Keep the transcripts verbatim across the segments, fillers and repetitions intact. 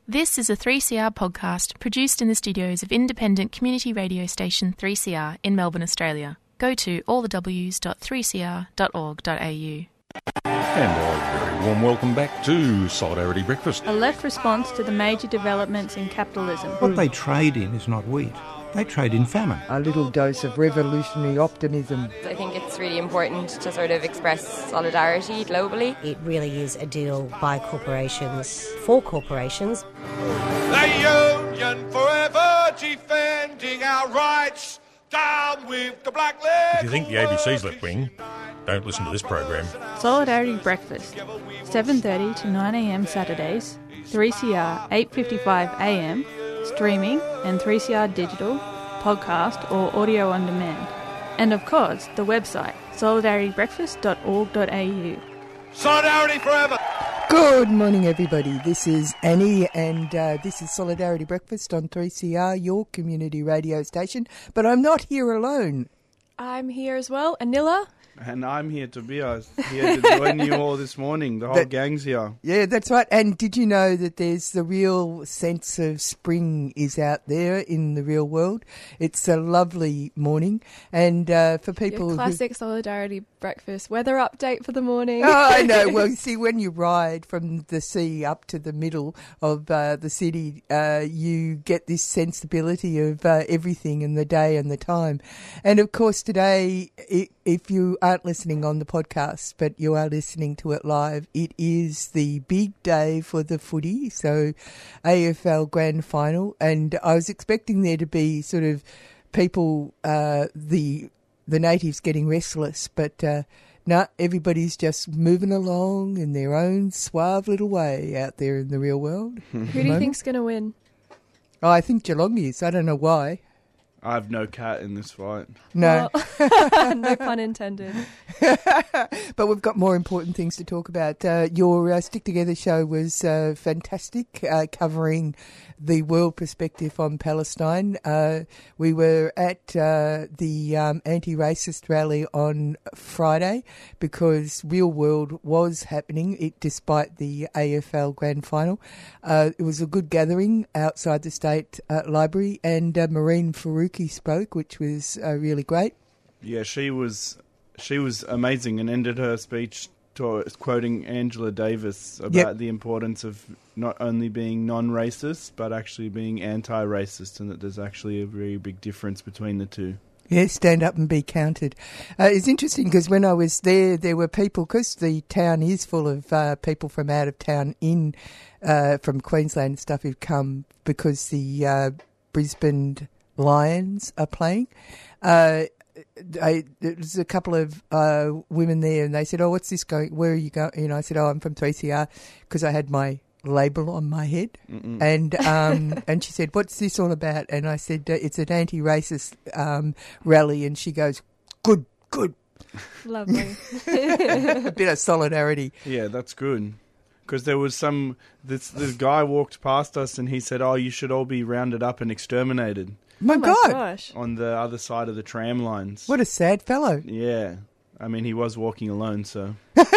This is a three C R podcast produced in the studios of independent community radio station three C R in Melbourne, Australia. Go to all the w s dot three c r dot org dot a u. And a very warm welcome back to Solidarity Breakfast. A left response to the major developments in capitalism. What they trade in is not wheat. They trade in famine. A little dose of revolutionary optimism. I think it's really important to sort of express solidarity globally. It really is a deal by corporations, for corporations. The Union forever defending our rights. Down with the black leg. If you think the A B C's left wing, don't listen to this program. Solidarity Breakfast, seven thirty to nine a m Saturdays, three C R eight fifty-five a m, streaming and three C R digital, podcast or audio on demand. And of course, the website solidarity breakfast dot org dot a u. Solidarity forever! Good morning, everybody. This is Annie, and uh, this is Solidarity Breakfast on three C R, your community radio station. But I'm not here alone. I'm here as well, Anila. And I'm here, Tobias, here to join you all this morning. The whole that, gang's here. Yeah, that's right. And did you know that there's the real sense of spring is out there in the real world? It's a lovely morning. And uh, for people Your classic who... Solidarity Breakfast weather update for the morning. Oh, I know. Well, you see, when you ride from the sea up to the middle of uh, the city, uh, you get this sensibility of uh, everything and the day and the time. And, of course, today, it, if you aren't listening on the podcast, but you are listening to it live, it is the big day for the footy, so A F L Grand Final, and I was expecting there to be sort of people, uh, the the natives getting restless, but uh, no, everybody's just moving along in their own suave little way out there in the real world. Who do you think's going to win? Oh, I think Geelong is. I don't know why. I have no cat in this fight. No. Well, no pun intended. But we've got more important things to talk about. Uh, your uh, Stick Together show was uh, fantastic, uh, covering the world perspective on Palestine. Uh, we were at uh, the um, anti-racist rally on Friday because Real World was happening, it, despite the A F L Grand Final. Uh, it was a good gathering outside the State uh, Library, and uh, Maureen Faruqi spoke, which was uh, really great. Yeah, she was she was amazing and ended her speech to, quoting Angela Davis about yep. the importance of not only being non-racist but actually being anti-racist, and that there's actually a very big difference between the two. Yeah, stand up and be counted. Uh, it's interesting because when I was there, there were people, because the town is full of uh, people from out of town in, uh, from Queensland and stuff who've come because the uh, Brisbane Lions are playing. Uh, I, there was a couple of uh, women there, and they said, "Oh, what's this going? Where are you going?" You know, I said, "Oh, I'm from three C R," because I had my label on my head, Mm-mm. and um, and she said, "What's this all about?" And I said, uh, "It's an anti-racist um, rally," and she goes, "Good, good, lovely, a bit of solidarity." Yeah, that's good. Because there was some, this this guy walked past us and he said, "Oh, you should all be rounded up and exterminated." My, oh my God! Gosh. On the other side of the tram lines. What a sad fellow. Yeah. I mean, he was walking alone, so.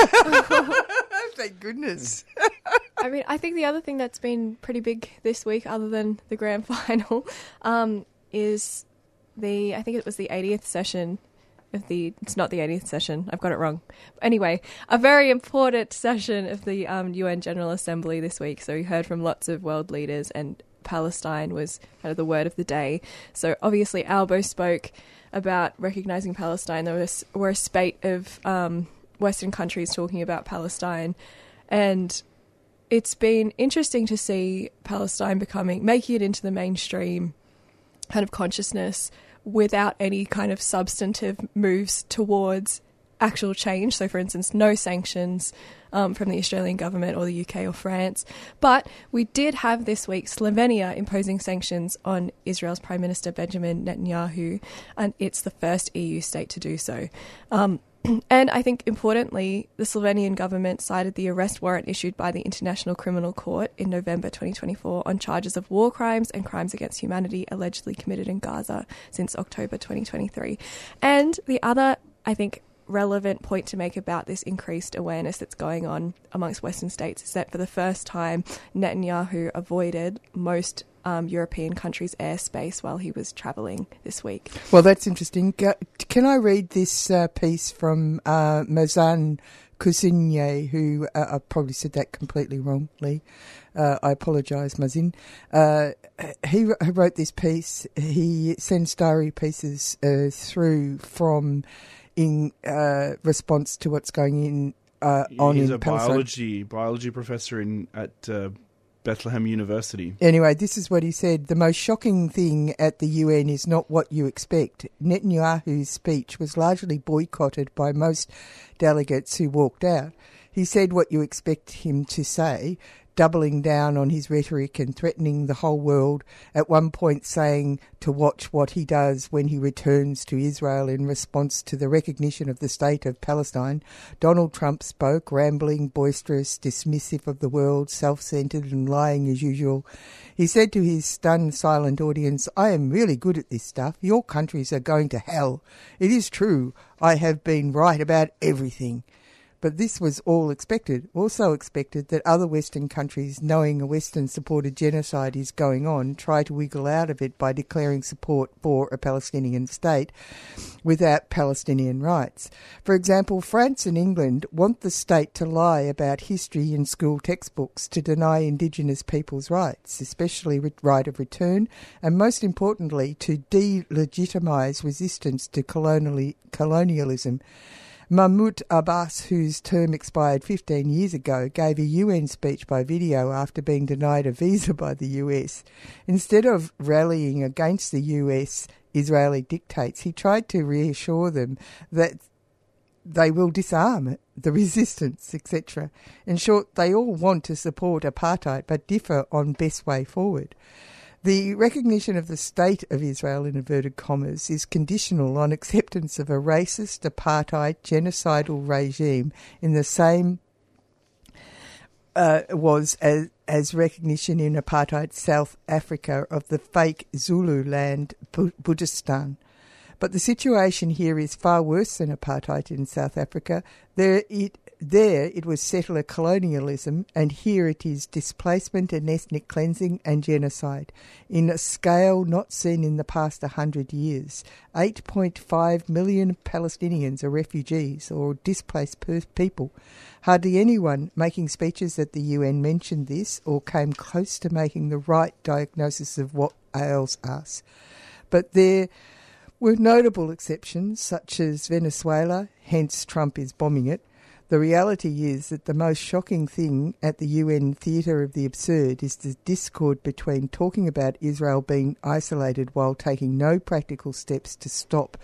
Thank goodness. I mean, I think the other thing that's been pretty big this week, other than the grand final, um, is the, I think it was the eightieth session of the, it's not the eightieth session, I've got it wrong. Anyway, a very important session of the um, U N General Assembly this week. So we heard from lots of world leaders, and Palestine was kind of the word of the day. So obviously Albo spoke about recognising Palestine. There was, were a spate of um, Western countries talking about Palestine, and it's been interesting to see Palestine becoming, making it into the mainstream kind of consciousness without any kind of substantive moves towards actual change. So, for instance, no sanctions um, from the Australian government or the U K or France. But we did have this week Slovenia imposing sanctions on Israel's Prime Minister Benjamin Netanyahu, and it's the first E U state to do so. Um, and I think, importantly, the Slovenian government cited the arrest warrant issued by the International Criminal Court in November twenty twenty-four on charges of war crimes and crimes against humanity allegedly committed in Gaza since October twenty twenty-three. And the other, I think, relevant point to make about this increased awareness that's going on amongst Western states is that for the first time, Netanyahu avoided most um, European countries' airspace while he was travelling this week. Well, that's interesting. Can I read this uh, piece from uh, Mazan Cousigne, who uh, I probably said that completely wrongly. Uh, I apologise, Mazin. Uh, he wrote this piece. He sends diary pieces uh, through from in uh, response to what's going in uh, on He's in a Palestine. biology biology professor in at uh, Bethlehem University. Anyway, this is what he said. The most shocking thing at the U N is not what you expect. Netanyahu's speech was largely boycotted by most delegates who walked out. He said what you expect him to say, doubling down on his rhetoric and threatening the whole world, at one point saying to watch what he does when he returns to Israel in response to the recognition of the state of Palestine. Donald Trump spoke, rambling, boisterous, dismissive of the world, self-centred and lying as usual. He said to his stunned, silent audience, I am really good at this stuff. Your countries are going to hell. It is true. I have been right about everything. But this was all expected. Also expected that other Western countries, knowing a Western-supported genocide is going on, try to wiggle out of it by declaring support for a Palestinian state without Palestinian rights. For example, France and England want the state to lie about history in school textbooks to deny Indigenous peoples' rights, especially right of return, and most importantly, to delegitimise resistance to coloniali- colonialism. Mahmoud Abbas, whose term expired fifteen years ago, gave a U N speech by video after being denied a visa by the U S. Instead of rallying against the U S Israeli dictates, he tried to reassure them that they will disarm the resistance, et cetera. In short, they all want to support apartheid but differ on best way forward. The recognition of the State of Israel, in inverted commas, is conditional on acceptance of a racist, apartheid, genocidal regime in the same uh, was as, as recognition in apartheid South Africa of the fake Zulu land, Buddhistan. But the situation here is far worse than apartheid in South Africa. There it There it was settler colonialism, and here it is displacement and ethnic cleansing and genocide in a scale not seen in the past one hundred years. eight point five million Palestinians are refugees or displaced people. Hardly anyone making speeches at the U N mentioned this or came close to making the right diagnosis of what ails us. But there were notable exceptions, such as Venezuela, hence Trump is bombing it. The reality is that the most shocking thing at the U N theatre of the absurd is the discord between talking about Israel being isolated while taking no practical steps to stop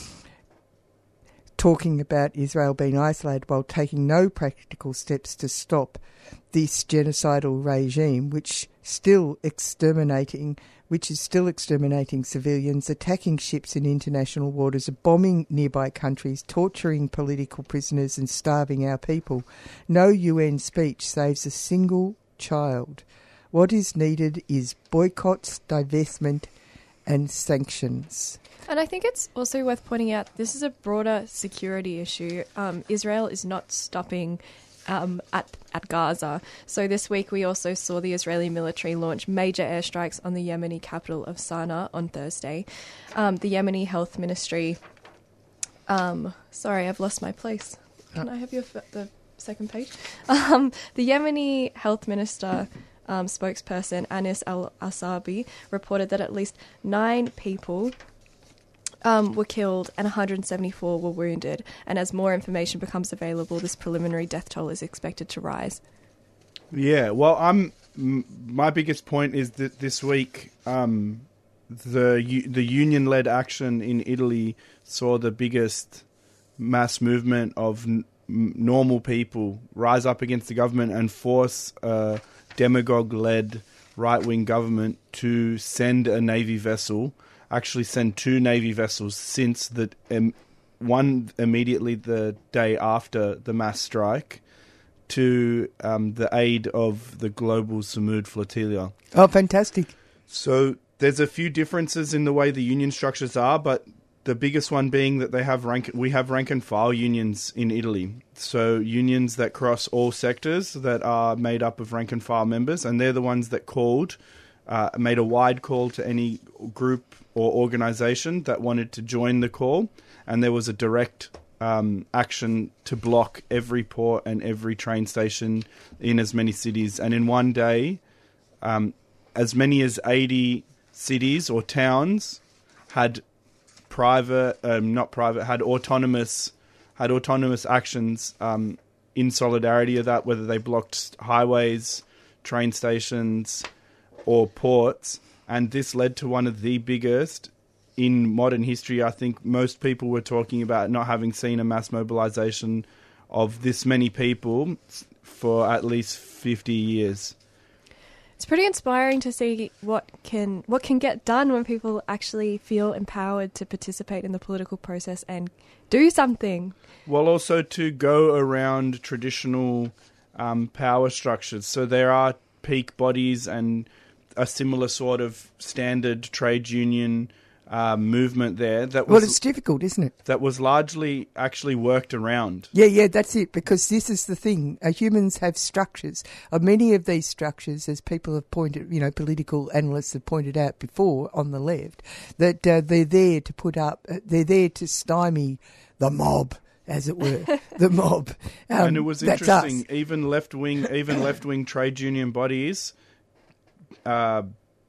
talking about Israel being isolated while taking no practical steps to stop this genocidal regime, which still exterminating which is still exterminating civilians, attacking ships in international waters, bombing nearby countries, torturing political prisoners and starving our people. No U N speech saves a single child. What is needed is boycotts, divestment and sanctions. And I think it's also worth pointing out this is a broader security issue. Um, Israel is not stopping Um, at, at Gaza. So this week we also saw the Israeli military launch major airstrikes on the Yemeni capital of Sana'a on Thursday. Um, the Yemeni Health Ministry... Um, sorry, I've lost my place. Can I have your f- the second page? Um, the Yemeni Health Minister um, spokesperson Anis Al-Asabi reported that at least nine people Um, were killed and one hundred seventy-four were wounded. And as more information becomes available, this preliminary death toll is expected to rise. Yeah, well, I'm m- my biggest point is that this week um, the u- the union-led action in Italy saw the biggest mass movement of n- normal people rise up against the government and force a demagogue-led right-wing government to send a navy vessel. Actually send two navy vessels since the um, one immediately the day after the mass strike to um, the aid of the global Samud flotilla. Oh, fantastic. So there's a few differences in the way the union structures are, but the biggest one being that they have rank. We have rank and file unions in Italy, so unions that cross all sectors that are made up of rank and file members, and they're the ones that called, uh, made a wide call to any group or organisation that wanted to join the call, and there was a direct um, action to block every port and every train station in as many cities, and in one day, um, as many as eighty cities or towns had private, um, not private, had autonomous, had autonomous actions um, in solidarity of that, whether they blocked highways, train stations, or ports. And this led to one of the biggest in modern history. I think most people were talking about not having seen a mass mobilization of this many people for at least fifty years. It's pretty inspiring to see what can what can get done when people actually feel empowered to participate in the political process and do something. Well, also to go around traditional um, power structures. So there are peak bodies and a similar sort of standard trade union uh, movement there. That was, well, it's difficult, isn't it? That was largely actually worked around. Yeah, yeah, that's it, because this is the thing. Uh, humans have structures. Uh, many of these structures, as people have pointed, you know, political analysts have pointed out before on the left, that uh, they're there to put up, uh, they're there to stymie the mob, as it were, the mob. Um, and it was interesting, even left-wing, even left-wing trade union bodies uh,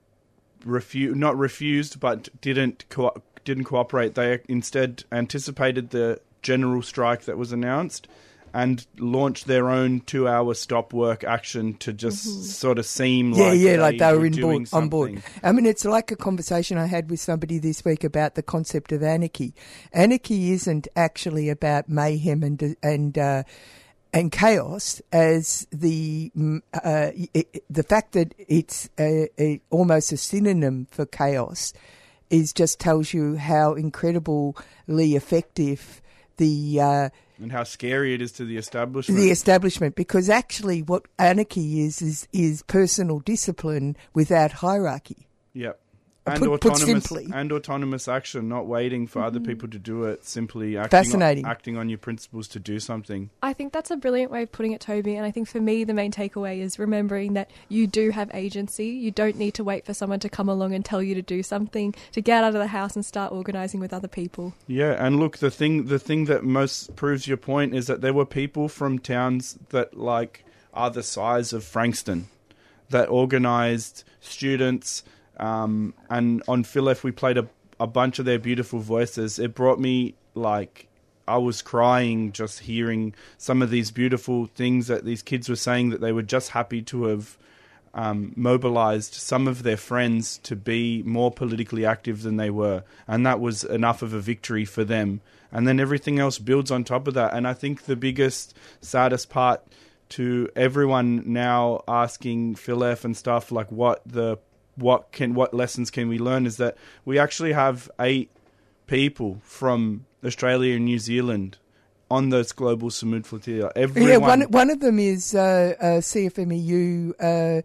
refu- not refused, but didn't co- didn't cooperate. They instead anticipated the general strike that was announced and launched their own two-hour stop work action to just mm-hmm. sort of seem yeah, like yeah, they like they were, were in board, on board. something. I mean, it's like a conversation I had with somebody this week about the concept of anarchy. Anarchy isn't actually about mayhem and and uh, and chaos, as the uh, it, the fact that it's a, a, almost a synonym for chaos is just tells you how incredibly effective the uh, and how scary it is to the establishment. The establishment, because actually what anarchy is is is personal discipline without hierarchy. Yep. And put, autonomous put simply. and autonomous action, not waiting for mm-hmm. other people to do it, simply acting Fascinating. On, acting on your principles to do something. I think that's a brilliant way of putting it, Toby, and I think for me the main takeaway is remembering that you do have agency. You don't need to wait for someone to come along and tell you to do something, to get out of the house and start organising with other people. Yeah, and look, the thing the thing that most proves your point is that there were people from towns that like are the size of Frankston that organised students. Um, and on Phil F, we played a, a bunch of their beautiful voices. It brought me, like, I was crying just hearing some of these beautiful things that these kids were saying, that they were just happy to have um, mobilized some of their friends to be more politically active than they were. And that was enough of a victory for them. And then everything else builds on top of that. And I think the biggest, saddest part to everyone now asking Phil F and stuff, like what the What can what lessons can we learn, is that we actually have eight people from Australia and New Zealand on those global Samud flotilla. Everyone, yeah, one one of them is uh, a C F M E U uh,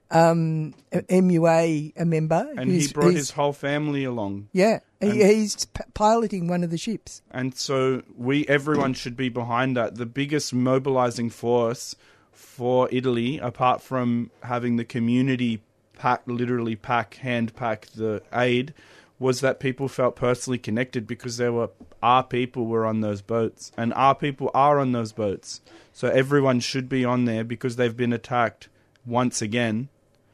um, M U A a member, and he brought his whole family along. Yeah, he, he's p- piloting one of the ships, and so we everyone should be behind that. The biggest mobilising force for Italy, apart from having the community pack, literally pack, hand pack the aid, was that people felt personally connected because there were our people were on those boats, and our people are on those boats. So everyone should be on there because they've been attacked once again.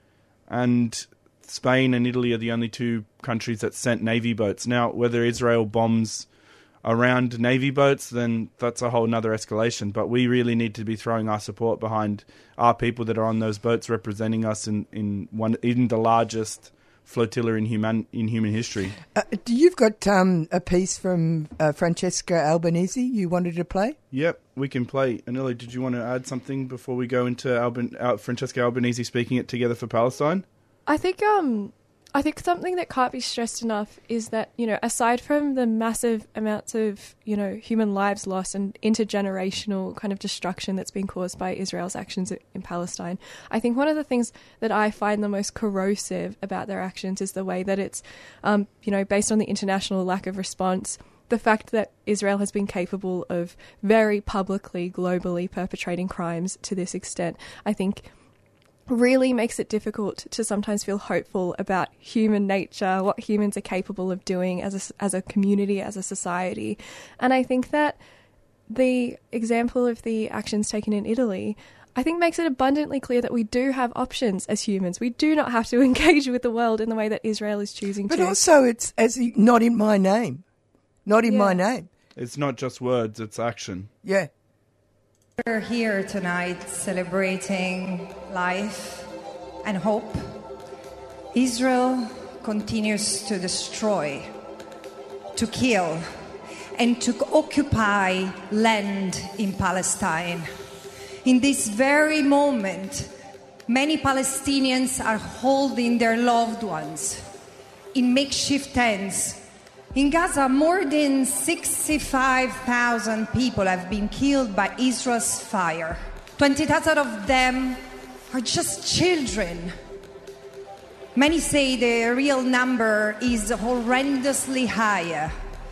And Spain and Italy are the only two countries that sent Navy boats. Now, whether Israel bombs around Navy boats, then that's a whole nother escalation. But we really need to be throwing our support behind our people that are on those boats, representing us in, in one in the largest flotilla in human in human history. Uh, you've got um, a piece from uh, Francesca Albanese you wanted to play? Yep, we can play. Anila, did you want to add something before we go into Alban- uh, Francesca Albanese speaking at Together for Palestine? I think um, I think something that can't be stressed enough is that, you know, aside from the massive amounts of, you know, human lives lost and intergenerational kind of destruction that's been caused by Israel's actions in Palestine, I think one of the things that I find the most corrosive about their actions is the way that it's, um, you know, based on the international lack of response, the fact that Israel has been capable of very publicly, globally perpetrating crimes to this extent, I think really makes it difficult to sometimes feel hopeful about human nature, what humans are capable of doing as a, as a community, as a society. And I think that the example of the actions taken in Italy, I think makes it abundantly clear that we do have options as humans. We do not have to engage with the world in the way that Israel is choosing but to. But also it's as not in my name. Not in yeah. my name. It's not just words, it's action. Yeah. We're here tonight celebrating life and hope. Israel continues to destroy, to kill, and to occupy land in Palestine. In this very moment, many Palestinians are holding their loved ones in makeshift tents. In Gaza, more than sixty-five thousand people have been killed by Israel's fire. twenty thousand of them are just children. Many say the real number is horrendously higher.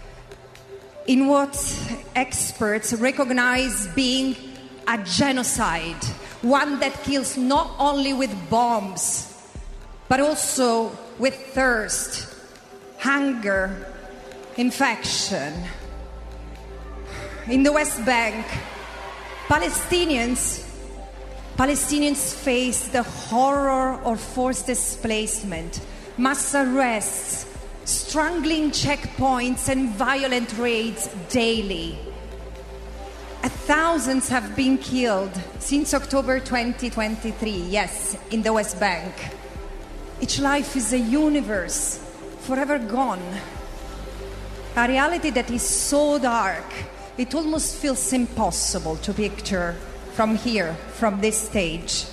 In what experts recognize being a genocide, one that kills not only with bombs, but also with thirst, hunger, infection. In the West Bank, Palestinians Palestinians face the horror of forced displacement, mass arrests, strangling checkpoints and violent raids daily. Thousands have been killed since October twenty twenty-three, yes, in the West Bank. Each life is a universe forever gone. A reality that is so dark, it almost feels impossible to picture from here, from this stage.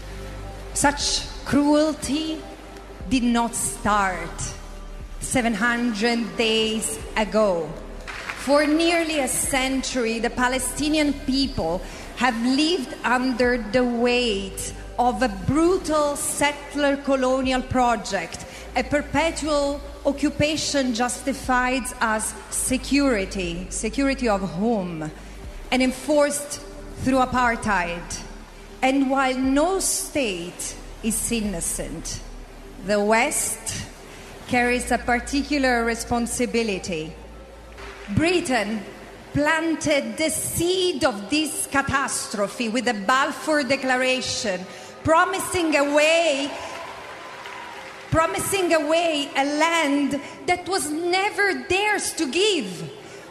Such cruelty did not start seven hundred days ago. For nearly a century, the Palestinian people have lived under the weight of a brutal settler colonial project, a perpetual occupation justified as security, security of whom, and enforced through apartheid. And while no state is innocent, the West carries a particular responsibility. Britain planted the seed of this catastrophe with the Balfour Declaration, promising a way promising away a land that was never theirs to give.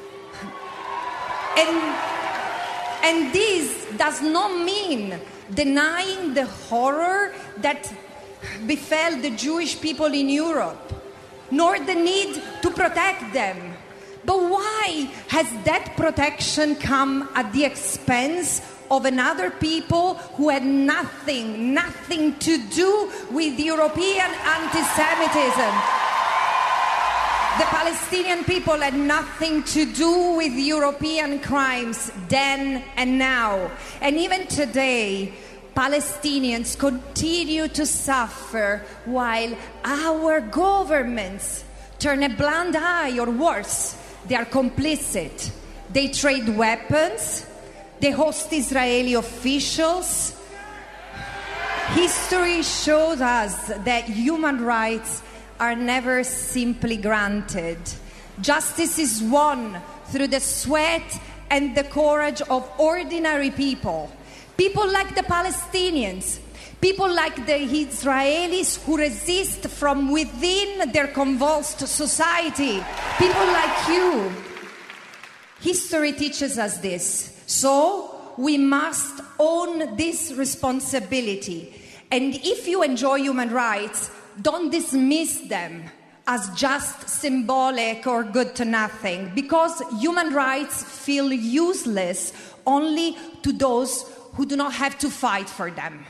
And, and this does not mean denying the horror that befell the Jewish people in Europe, nor the need to protect them. But why has that protection come at the expense of another people who had nothing, nothing to do with European anti-Semitism? The Palestinian people had nothing to do with European crimes then and now. And even today, Palestinians continue to suffer while our governments turn a blind eye, or worse, they are complicit. They trade weapons. They host Israeli officials. History shows us that human rights are never simply granted. Justice is won through the sweat and the courage of ordinary people. People like the Palestinians. People like the Israelis who resist from within their convulsed society. People like you. History teaches us this. So we must own this responsibility. And if you enjoy human rights, don't dismiss them as just symbolic or good to nothing, because human rights feel useless only to those who do not have to fight for them.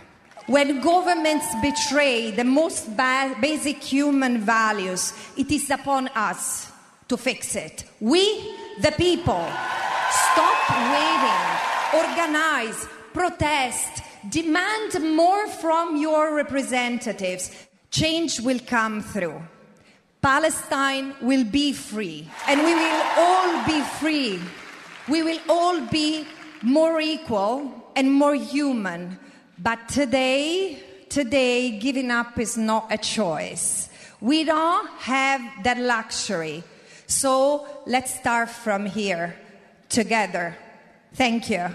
When governments betray the most ba- basic human values, it is upon us to fix it. We, the people, stop waiting, organize, protest, demand more from your representatives. Change will come through. Palestine will be free, and we will all be free. We will all be more equal and more human. But today, today, giving up is not a choice. We don't have that luxury. So let's start from here, together. Thank you.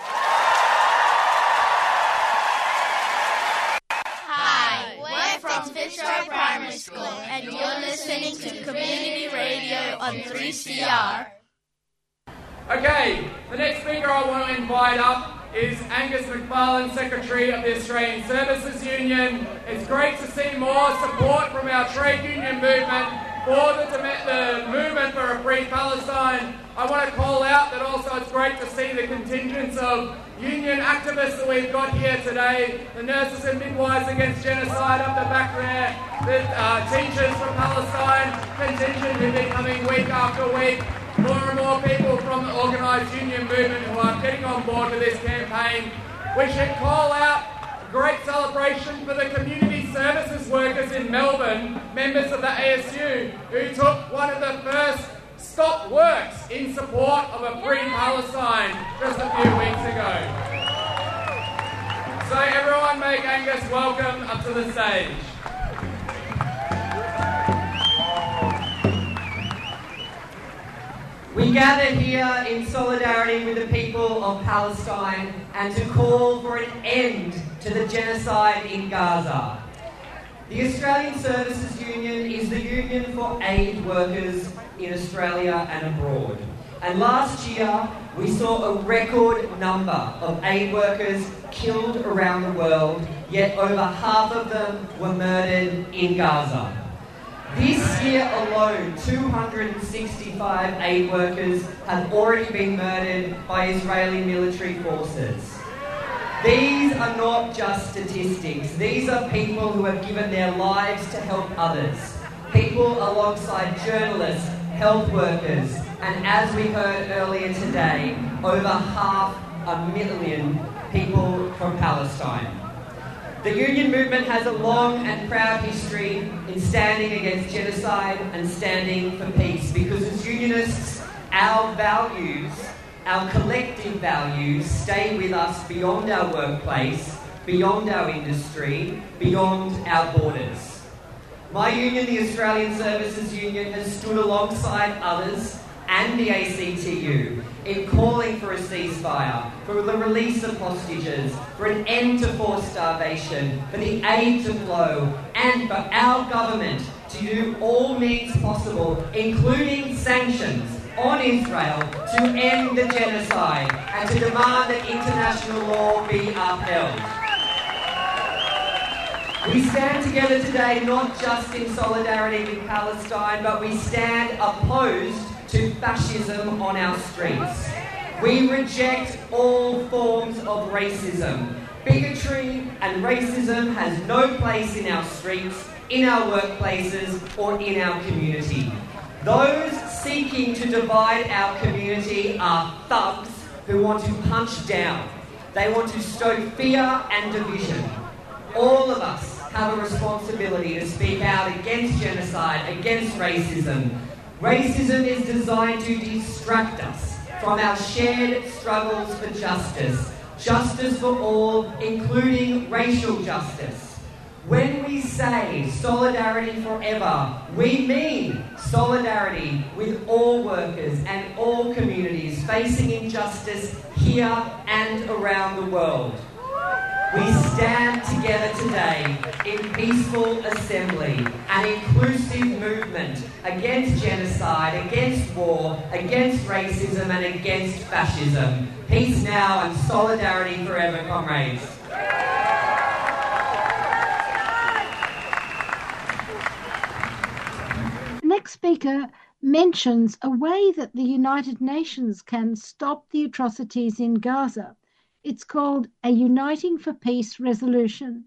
Hi, we're from Fitzroy Primary School, and you're listening to Community Radio on three C R. Okay, the next speaker I want to invite up is Angus McFarlane, Secretary of the Australian Services Union. It's great to see more support from our trade union movement for the, the movement for a free Palestine. I want to call out that also it's great to see the contingents of union activists that we've got here today, the nurses and midwives against genocide up the back there, the uh, teachers from Palestine contingent who've been coming week after week. More and more people from the organised union movement who are getting on board with this campaign. We should call out a great celebration for the community services workers in Melbourne, members of the A S U, who took one of the first stop works in support of a free Palestine just a few weeks ago. So everyone make Angus welcome up to the stage. We gather here in solidarity with the people of Palestine and to call for an end to the genocide in Gaza. The Australian Services Union is the union for aid workers in Australia and abroad. And last year, we saw a record number of aid workers killed around the world, yet over half of them were murdered in Gaza. This year alone, two hundred sixty-five aid workers have already been murdered by Israeli military forces. These are not just statistics. These are people who have given their lives to help others. People alongside journalists, health workers, and as we heard earlier today, over half a million people from Palestine. The union movement has a long and proud history in standing against genocide and standing for peace, because as unionists, our values, our collective values, stay with us beyond our workplace, beyond our industry, beyond our borders. My union, the Australian Services Union, has stood alongside others and the A C T U in calling for a ceasefire, for the release of hostages, for an end to forced starvation, for the aid to flow, and for our government to do all means possible, including sanctions on Israel, to end the genocide and to demand that international law be upheld. We stand together today not just in solidarity with Palestine, but we stand opposed to fascism on our streets. We reject all forms of racism. Bigotry and racism has no place in our streets, in our workplaces, or in our community. Those seeking to divide our community are thugs who want to punch down. They want to stoke fear and division. All of us have a responsibility to speak out against genocide, against racism. Racism is designed to distract us from our shared struggles for justice. Justice for all, including racial justice. When we say solidarity forever, we mean solidarity with all workers and all communities facing injustice here and around the world. We stand together today in peaceful assembly, an inclusive movement against genocide, against war, against racism and against fascism. Peace now and solidarity forever, comrades. The next speaker mentions a way that the United Nations can stop the atrocities in Gaza It's called a Uniting for Peace resolution.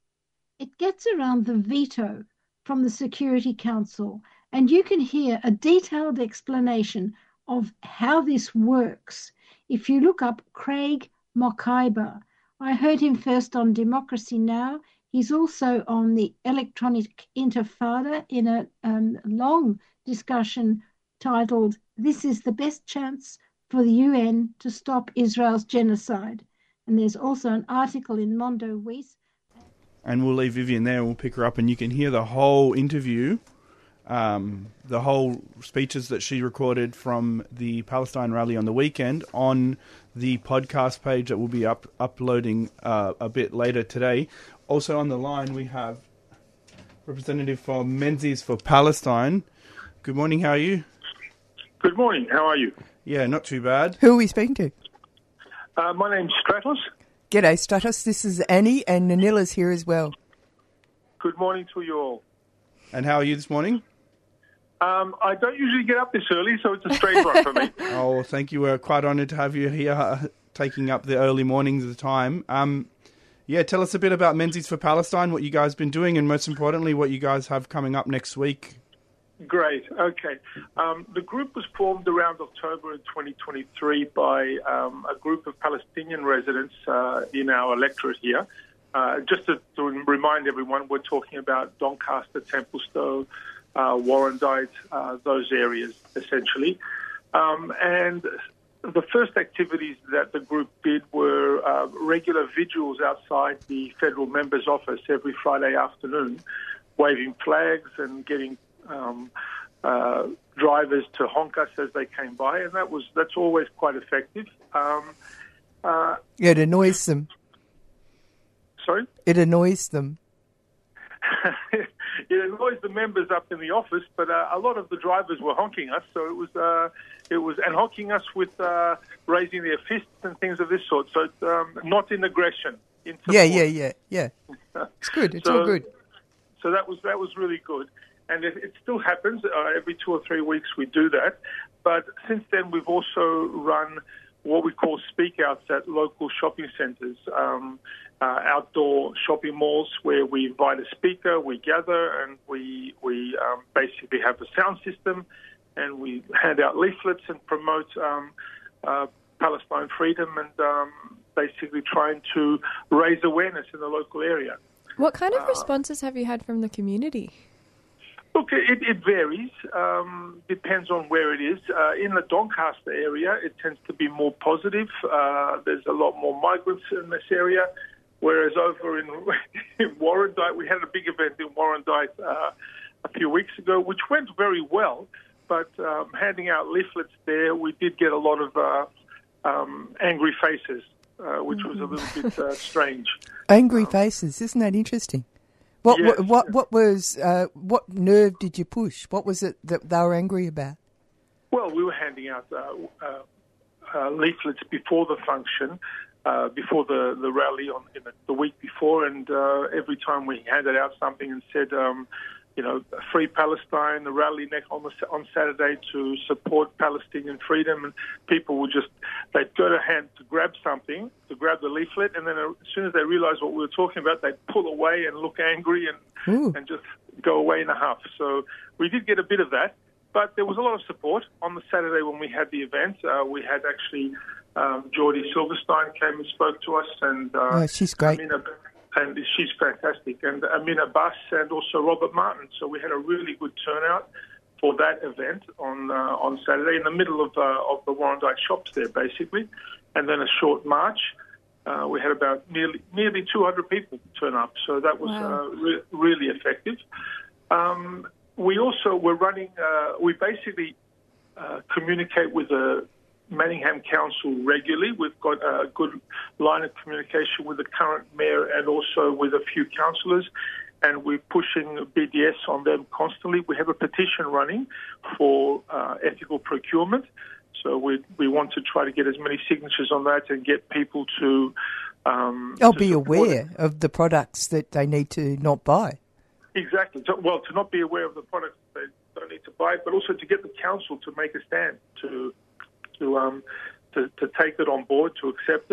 It gets around the veto from the Security Council, and you can hear a detailed explanation of how this works if you look up Craig Mokhyber. I heard him first on Democracy Now! He's also on the Electronic Intifada in a um, long discussion titled, "This is the Best Chance for the U N to Stop Israel's Genocide." And there's also an article in Mondo Weiss. And we'll leave Vivian there and we'll pick her up and you can hear the whole interview, um, the whole speeches that she recorded from the Palestine rally on the weekend on the podcast page that we'll be up uploading uh, a bit later today. Also on the line we have representative for Menzies for Palestine. Good morning, how are you? Good morning, how are you? Yeah, not too bad. Who are we speaking to? Uh, my name's Stratos. G'day, Stratos. This is Annie, and Nanilla's here as well. Good morning to you all. And how are you this morning? Um, I don't usually get up this early, so it's a strange one for me. Oh, well, thank you. We're quite honoured to have you here, uh, taking up the early mornings of the time. Um, yeah, tell us a bit about Menzies for Palestine, what you guys have been doing, and most importantly, what you guys have coming up next week. Great. Okay. Um, the group was formed around October of twenty twenty-three by um, a group of Palestinian residents uh, in our electorate here. Uh, just to, to remind everyone, we're talking about Doncaster, Templestowe, uh, Warrandyte, uh, those areas, essentially. Um, and the first activities that the group did were uh, regular vigils outside the federal member's office every Friday afternoon, waving flags and getting Um, uh, drivers to honk us as they came by, and that was that's always quite effective. Um, uh, It annoys them. Sorry? It annoys them. It annoys the members up in the office, but uh, a lot of the drivers were honking us, so it was uh, it was and honking us with uh, raising their fists and things of this sort. So it's um, not in aggression. In Yeah, yeah, yeah, yeah. It's good. It's so, all good. So that was that was really good. And it, it still happens. Uh, every two or three weeks we do that. But since then we've also run what we call speak-outs at local shopping centres, um, uh, outdoor shopping malls where we invite a speaker, we gather, and we, we um, basically have a sound system, and we hand out leaflets and promote um, uh, Palestine freedom and um, basically trying to raise awareness in the local area. What kind of Uh, responses have you had from the community? Look, it, it varies. Um, depends on where it is. Uh, in the Doncaster area, it tends to be more positive. Uh, there's a lot more migrants in this area, whereas over in, in Warrandyte, we had a big event in Warrandyte uh, a few weeks ago, which went very well. But um, handing out leaflets there, we did get a lot of uh, um, angry faces, uh, which was a little bit uh, strange. Angry faces. Isn't that interesting? What Yes. what what, what was uh, what nerve did you push? What was it that they were angry about? Well, we were handing out uh, uh, uh, leaflets before the function, uh, before the, the rally on in the, the week before, and uh, every time we handed out something and said, um, you know, Free Palestine, the rally next on, the, on Saturday to support Palestinian freedom, and people would just, they'd go to hand to grab something, to grab the leaflet, and then as soon as they realised what we were talking about, they'd pull away and look angry and Ooh. and just go away in a huff. So we did get a bit of that, but there was a lot of support. On the Saturday when we had the event, uh, we had actually um, Geordie Silverstein came and spoke to us, and uh, Oh, she's great. Amina, and she's fantastic, and Amina Bass and also Robert Martin. So we had a really good turnout for that event on uh, on Saturday in the middle of uh, of the Warrandyte shops there, basically, and then a short march. Uh, we had about nearly nearly two hundred people turn up, so that was Wow. uh, re- really effective. Um, we also were running. Uh, we basically uh, communicate with the Manningham Council regularly. We've got a good line of communication with the current mayor and also with a few councillors, and we're pushing B D S on them constantly. We have a petition running for uh, ethical procurement, so we we want to try to get as many signatures on that and get people to. Um, I'll to be support aware it. of the products that they need to not buy. Exactly. So, well, to not be aware of the products they don't need to buy, but also to get the council to make a stand, to to um, to, to take it on board, to accept it.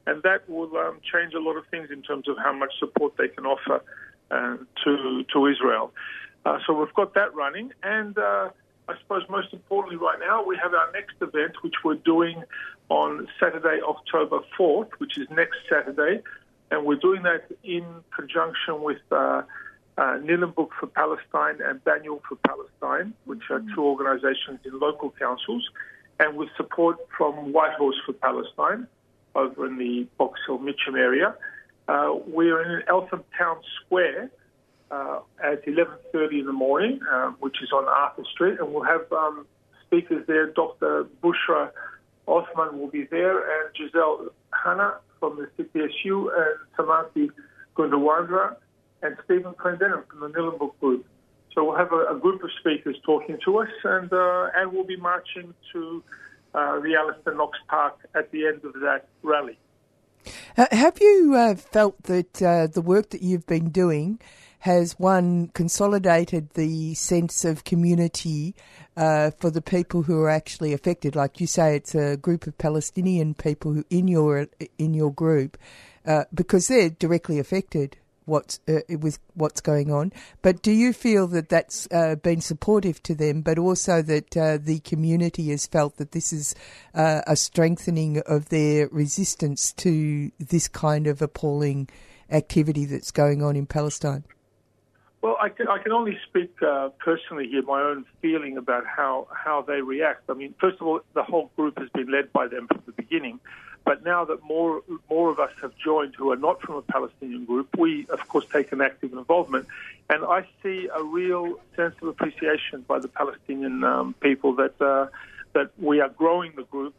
and that will um, change a lot of things in terms of how much support they can offer uh, to to Israel. Uh, so we've got that running, and uh, I suppose most importantly right now we have our next event, which we're doing on Saturday, October fourth, which is next Saturday, and we're doing that in conjunction with uh, uh, Nilenburg for Palestine and Daniel for Palestine, which are two organizations in local councils, and with support from Whitehorse for Palestine over in the Box Hill Mitcham area. Uh, we're in Eltham Town Square uh, at eleven thirty in the morning, uh, which is on Arthur Street, and we'll have um, speakers there. Doctor Bushra Othman will be there, and Giselle Hanna from the C P S U, and Samanthi Gundawandra, and Stephen Clendenin from the Nilenburg Group. So we'll have a, a group of speakers talking to us, and uh, and we'll be marching to uh, the Alistair Knox Park at the end of that rally. Uh, have you uh, felt that uh, the work that you've been doing has, one, consolidated the sense of community uh, for the people who are actually affected? Like you say, it's a group of Palestinian people who in your in your group, uh, because they're directly affected what's uh, with what's going on. But do you feel that that's uh, been supportive to them, but also that uh, the community has felt that this is uh, a strengthening of their resistance to this kind of appalling activity that's going on in Palestine? Well, I can, I can only speak uh, personally here, my own feeling about how, how they react. I mean, first of all, the whole group has been led by them from the beginning. But now that more more of us have joined who are not from a Palestinian group, we, of course, take an active involvement. And I see a real sense of appreciation by the Palestinian um, people that uh, that we are growing the group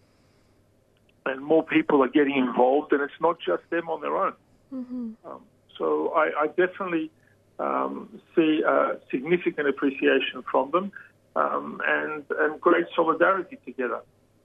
and more people are getting involved, and it's not just them on their own. Mm-hmm. Um, so I, I definitely um, see uh, significant appreciation from them um, and, and great solidarity together.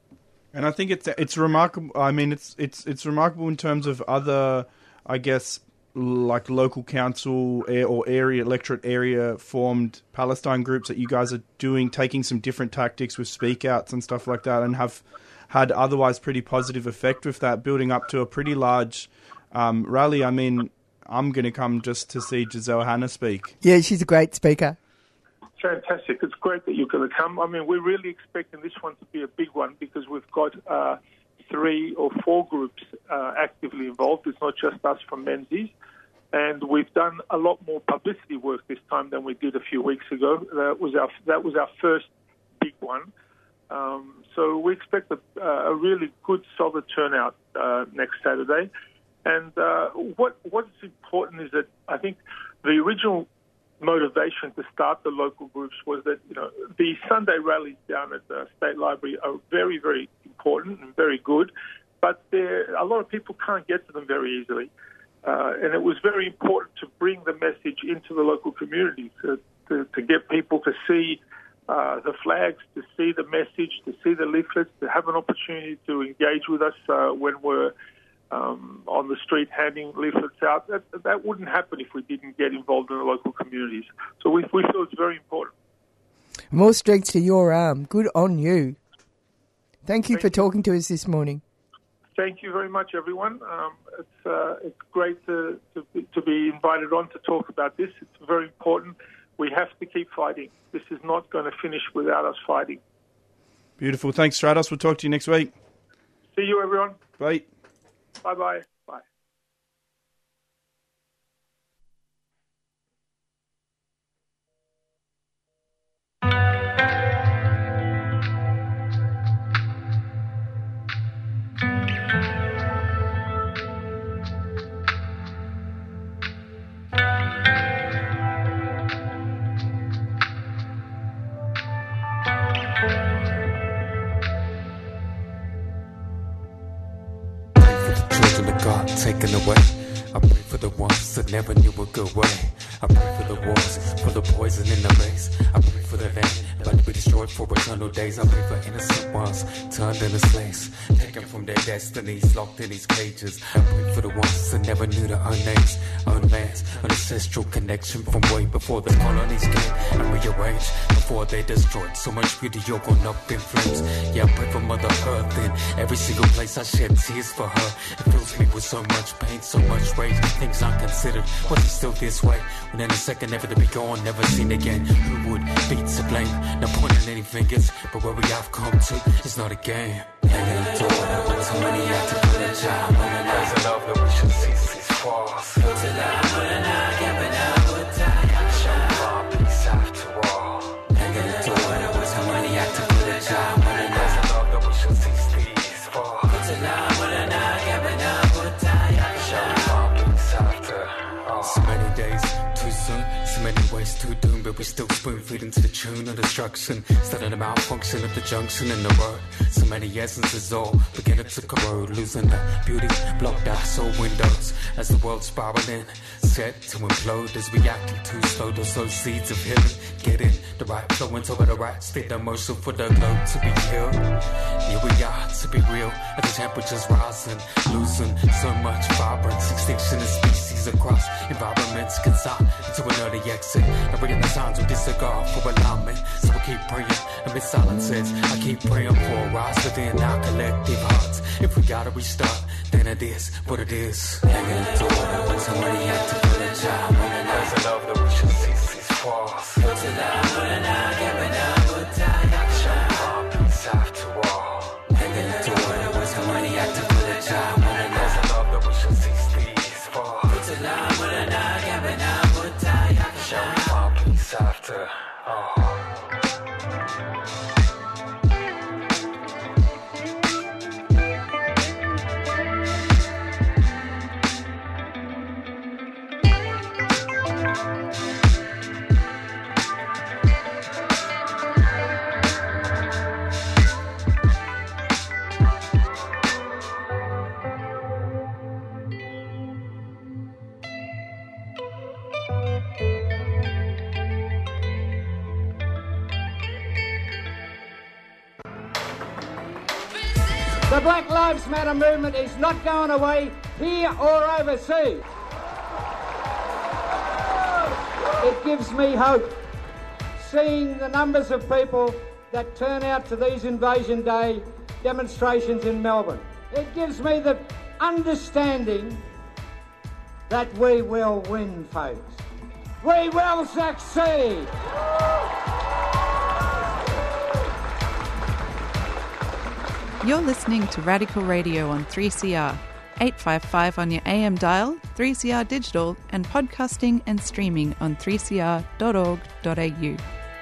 And I think it's it's remarkable. I mean, it's it's it's remarkable in terms of other, I guess, like local council or area electorate area formed Palestine groups that you guys are doing, taking some different tactics with speak outs and stuff like that, and have had otherwise pretty positive effect with that, building up to a pretty large um, rally. I mean, I'm going to come just to see Giselle Hanna speak. Yeah, she's a great speaker. Fantastic. It's great that you're going to come. I mean, we're really expecting this one to be a big one because we've got uh, three or four groups uh, actively involved. It's not just us from Menzies. And we've done a lot more publicity work this time than we did a few weeks ago. That was our, that was our first big one. Um, so we expect a, a really good, solid turnout uh, next Saturday. And uh, what what's important is that I think the original motivation to start the local groups was that, you know, the Sunday rallies down at the State Library are very, very important and very good, but there, a lot of people can't get to them very easily. Uh, and it was very important to bring the message into the local community, to, to, to get people to see uh, the flags, to see the message, to see the leaflets, to have an opportunity to engage with us uh, when we're Um, on the street handing leaflets out. That, that wouldn't happen if we didn't get involved in the local communities. So we, we feel it's very important. More strength to your arm. Good on you. Thank you Thank for you. talking to us this morning. Thank you very much, everyone. Um, it's uh, it's great to, to, to be invited on to talk about this. It's very important. We have to keep fighting. This is not going to finish without us fighting. Beautiful. Thanks, Stratos. We'll talk to you next week. See you, everyone. Bye. Bye-bye. Bye. Taken away. I pray for the ones that never knew a good way. I pray for the wars, for the poison in the race. I pray for the land About to be destroyed for eternal days. I pray for innocent ones turned into slaves, taken from their destinies, locked in these cages. I pray for the ones that never knew their own names, own lands, an ancestral connection from way before the colonies came and rearranged, before they destroyed so much beauty you're gone up in flames. Yeah, I pray for Mother Earth in every single place. I shed tears for her. It fills me with so much pain, so much rage. Things not considered. Was it still this way? When in a second, never to be gone, never seen again. Who would be to blame? No pointing any fingers, but where we have come to is not a game. Hanging the door, that was money out to put a job on an eyes of love that we should cease these falls. Go to the amor and I get but now would die. Show our peace after all. Hanging the door, that was money out to put a job on an eyes of love that we should cease these falls. Go to the amor and I get but now would die. Show our peace after all. So many days too soon, so many ways too doomed, but we still spoon feed into the tune of destruction. Starting a malfunction at the junction in the road. So many essences all beginning to corrode, losing the beauty, blocked our soul windows as the world's spiraling, set to implode as we acting too slow. Those those seeds of healing, get in the right flow into the right state of motion for the globe to be healed. Here we are to be real, as the temperature's rising, losing so much vibrance, extinction of species across environments, consigned into an early exit. And reading the signs we disregard for alignment, so we keep praying amid silences. I keep praying for a rise within our collective hearts. If we gotta restart, then it is what it is. Hanging the door, that was somebody had to put a job on an eyes of love that we should cease these falls. Go to the amor and I get but now would die. Show our peace after all. Hanging the door, that was somebody had to put a job on an eyes of love that we should cease these falls. Go to the amor and I get but now would die. Show our peace after all. The Black Lives Matter movement is not going away here or overseas. It gives me hope seeing the numbers of people that turn out to these Invasion Day demonstrations in Melbourne. It gives me the understanding that we will win, folks. We will succeed. You're listening to Radical Radio on three C R, eight fifty-five on your A M dial, three C R digital, and podcasting and streaming on three c r dot org dot a u.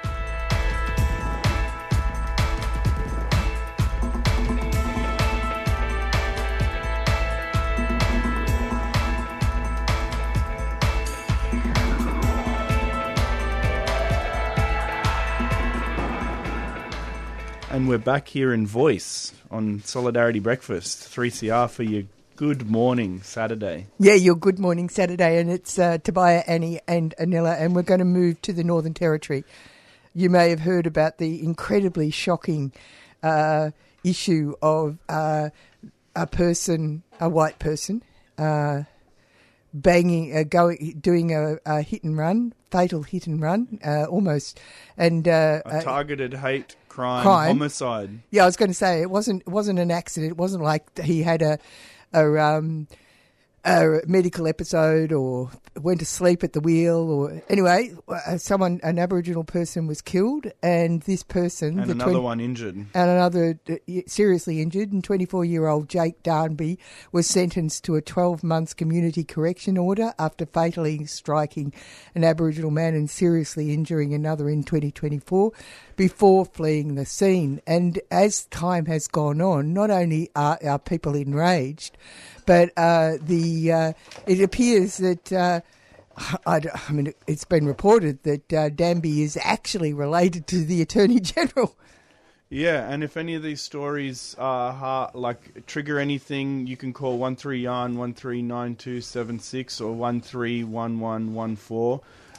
And we're back here in Voice on Solidarity Breakfast, three C R, for your Good Morning Saturday. Yeah, your Good Morning Saturday, and it's uh, Tobiah, Annie and Anilla, and we're going to move to the Northern Territory. You may have heard about the incredibly shocking uh, issue of uh, a person, a white person, uh, banging, uh, going, doing a, a hit and run, fatal hit and run, uh, almost, and uh, a targeted hate crime, crime, homicide. Yeah, I was going to say it wasn't it wasn't an accident. It wasn't like he had a a, um, a medical episode or went to sleep at the wheel, or anyway, uh, someone, an Aboriginal person, was killed, and this person, and the another twenty, one injured, and another uh, seriously injured, and twenty-four-year-old Jake Darnby was sentenced to a twelve months community correction order after fatally striking an Aboriginal man and seriously injuring another in twenty twenty-four before fleeing the scene. And as time has gone on, not only are, are people enraged, but uh, the uh, it appears that uh, I, I mean it's been reported that uh, Danby is actually related to the Attorney General. Yeah, and if any of these stories uh, ha- like trigger anything, you can call one three yarn one three nine two seven six or one three one one one four.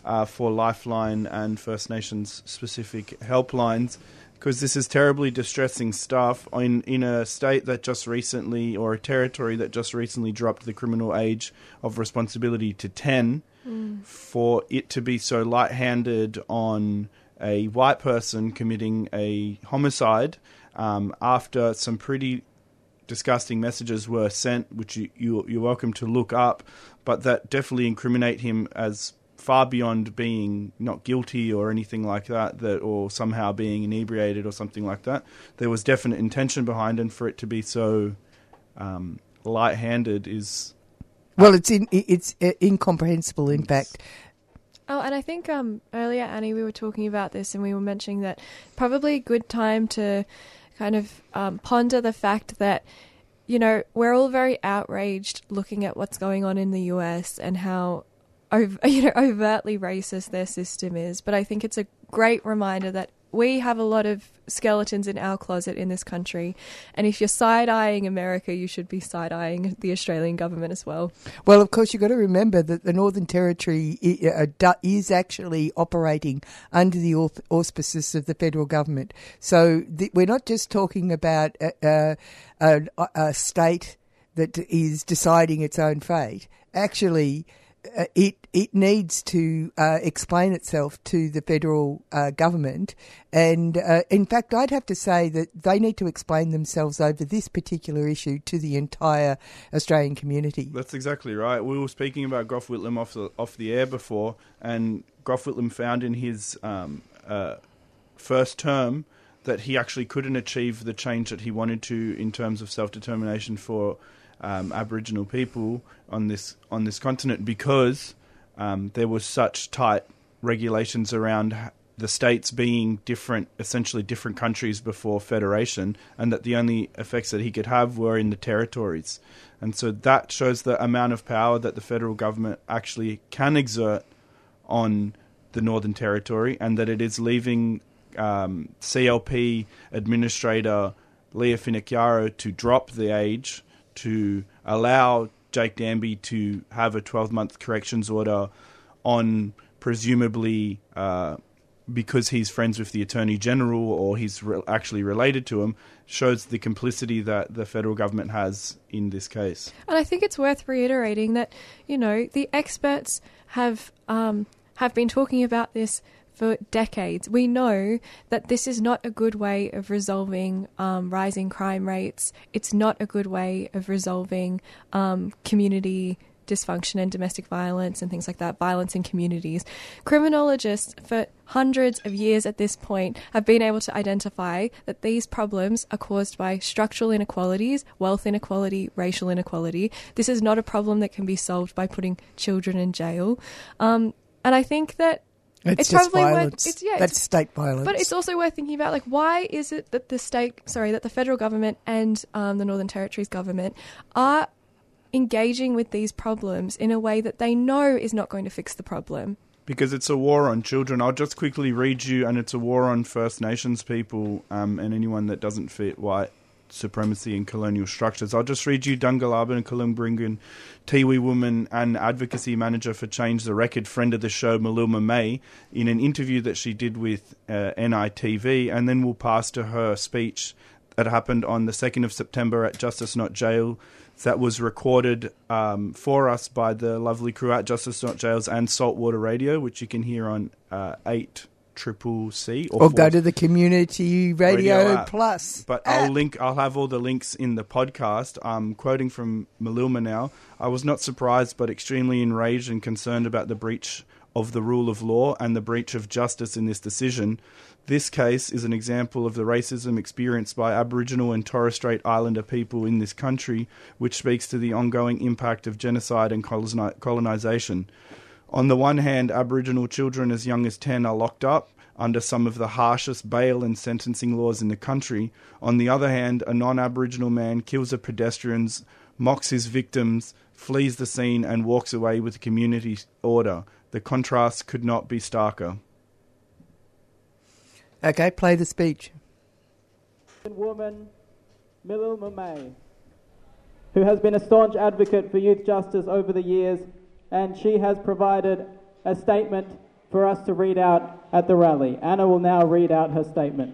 uh, for Lifeline and First Nations specific helplines, because this is terribly distressing stuff in, in a state that just recently, or a territory that just recently dropped the criminal age of responsibility to ten, mm. for it to be so light-handed on a white person committing a homicide um, after some pretty disgusting messages were sent, which you, you, you're welcome to look up, but that definitely incriminate him as far beyond being not guilty or anything like that, that or somehow being inebriated or something like that. There was definite intention behind, and for it to be so um, light-handed is... Well, it's in, it's incomprehensible, in fact. Oh, and I think um, earlier, Annie, we were talking about this, and we were mentioning that probably a good time to kind of um, ponder the fact that, you know, we're all very outraged looking at what's going on in the U S and how Over, you know, overtly racist their system is, but I think it's a great reminder that we have a lot of skeletons in our closet in this country, and if you're side-eyeing America, you should be side-eyeing the Australian government as well. Well, of course, you've got to remember that the Northern Territory is actually operating under the auspices of the federal government. So the, we're not just talking about a, a, a state that is deciding its own fate. Actually, Uh, it it needs to uh, explain itself to the federal uh, government, and uh, in fact, I'd have to say that they need to explain themselves over this particular issue to the entire Australian community. That's exactly right. We were speaking about Gough Whitlam off the off the air before, and Gough Whitlam found in his um, uh, first term that he actually couldn't achieve the change that he wanted to in terms of self-determination for Um, Aboriginal people on this on this continent because um, there was such tight regulations around the states being different, essentially different countries before federation, and that the only effects that he could have were in the territories. And so that shows the amount of power that the federal government actually can exert on the Northern Territory, and that it is leaving um, C L P Administrator Leah Finocchiaro to drop the age to allow Jake Danby to have a twelve-month corrections order on presumably uh, because he's friends with the Attorney General or he's re- actually related to him, shows the complicity that the federal government has in this case. And I think it's worth reiterating that, you know, the experts have um, have been talking about this for decades. We know that this is not a good way of resolving um, rising crime rates. It's not a good way of resolving um, community dysfunction and domestic violence and things like that, violence in communities. Criminologists for hundreds of years at this point have been able to identify that these problems are caused by structural inequalities, wealth inequality, racial inequality. This is not a problem that can be solved by putting children in jail. Um, and I think that It's, it's just probably violence. Worth, it's, yeah, That's it's, state violence. But it's also worth thinking about, like, why is it that the state, sorry, that the federal government and um, the Northern Territories government are engaging with these problems in a way that they know is not going to fix the problem? Because it's a war on children. I'll just quickly read you, and it's a war on First Nations people um, and anyone that doesn't fit white supremacy and colonial structures. I'll just read you Dungalaban and Kalumbringan Tiwi woman and advocacy manager for Change the Record, friend of the show, Maluma May, in an interview that she did with uh, N I T V, and then we'll pass to her speech that happened on the second of September at Justice Not Jail, that was recorded um, for us by the lovely crew at Justice Not Jails and Saltwater Radio, which you can hear on uh, eight Triple C, or, or go to the Community Radio, Radio Plus. But ah. I'll link. I'll have all the links in the podcast. I'm quoting from Maluma now. I was not surprised, but extremely enraged and concerned about the breach of the rule of law and the breach of justice in this decision. This case is an example of the racism experienced by Aboriginal and Torres Strait Islander people in this country, which speaks to the ongoing impact of genocide and colonisation. On the one hand, Aboriginal children as young as ten are locked up under some of the harshest bail and sentencing laws in the country. On the other hand, a non-Aboriginal man kills a pedestrian, mocks his victims, flees the scene and walks away with a community order. The contrast could not be starker. Okay, play the speech. Woman Maluma May, who has been a staunch advocate for youth justice over the years, and she has provided a statement for us to read out at the rally. Anna will now read out her statement.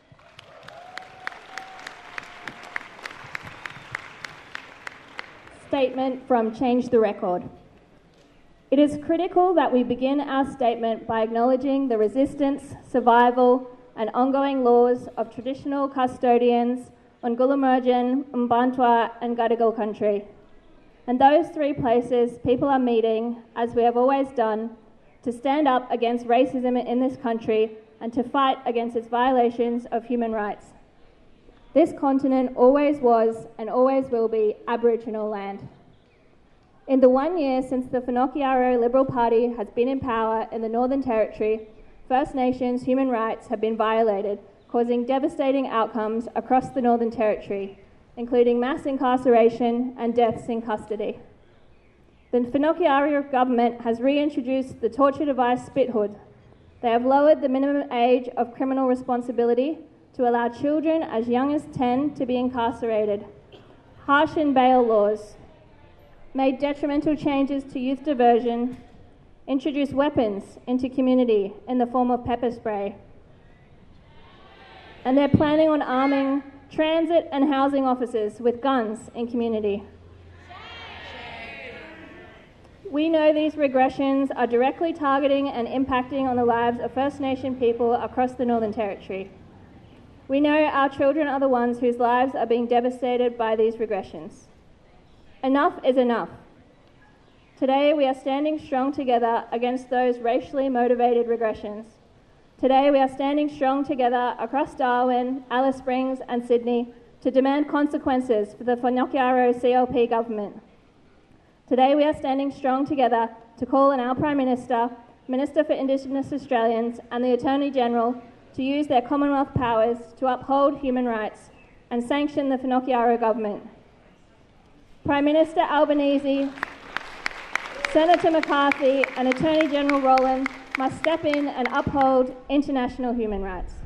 Statement from Change the Record. It is critical that we begin our statement by acknowledging the resistance, survival, and ongoing laws of traditional custodians on Gulamergen, Mbantua, and Gadigal country. And those three places people are meeting, as we have always done, to stand up against racism in this country and to fight against its violations of human rights. This continent always was and always will be Aboriginal land. In the one year since the Whanokiraro Liberal Party has been in power in the Northern Territory, First Nations human rights have been violated, causing devastating outcomes across the Northern Territory, including mass incarceration and deaths in custody. The Whanokiraro government has reintroduced the torture device spithood. They have lowered the minimum age of criminal responsibility to allow children as young as ten to be incarcerated, harshened bail laws, made detrimental changes to youth diversion, introduced weapons into community in the form of pepper spray. And they're planning on arming transit and housing officers with guns in community. We know these regressions are directly targeting and impacting on the lives of First Nation people across the Northern Territory. We know our children are the ones whose lives are being devastated by these regressions. Enough is enough. Today we are standing strong together against those racially motivated regressions. Today we are standing strong together across Darwin, Alice Springs and Sydney to demand consequences for the Whanokiraro C L P government. Today we are standing strong together to call on our Prime Minister, Minister for Indigenous Australians and the Attorney General to use their Commonwealth powers to uphold human rights and sanction the Whanokiraro government. Prime Minister Albanese, Senator McCarthy and Attorney General Rowland must step in and uphold international human rights.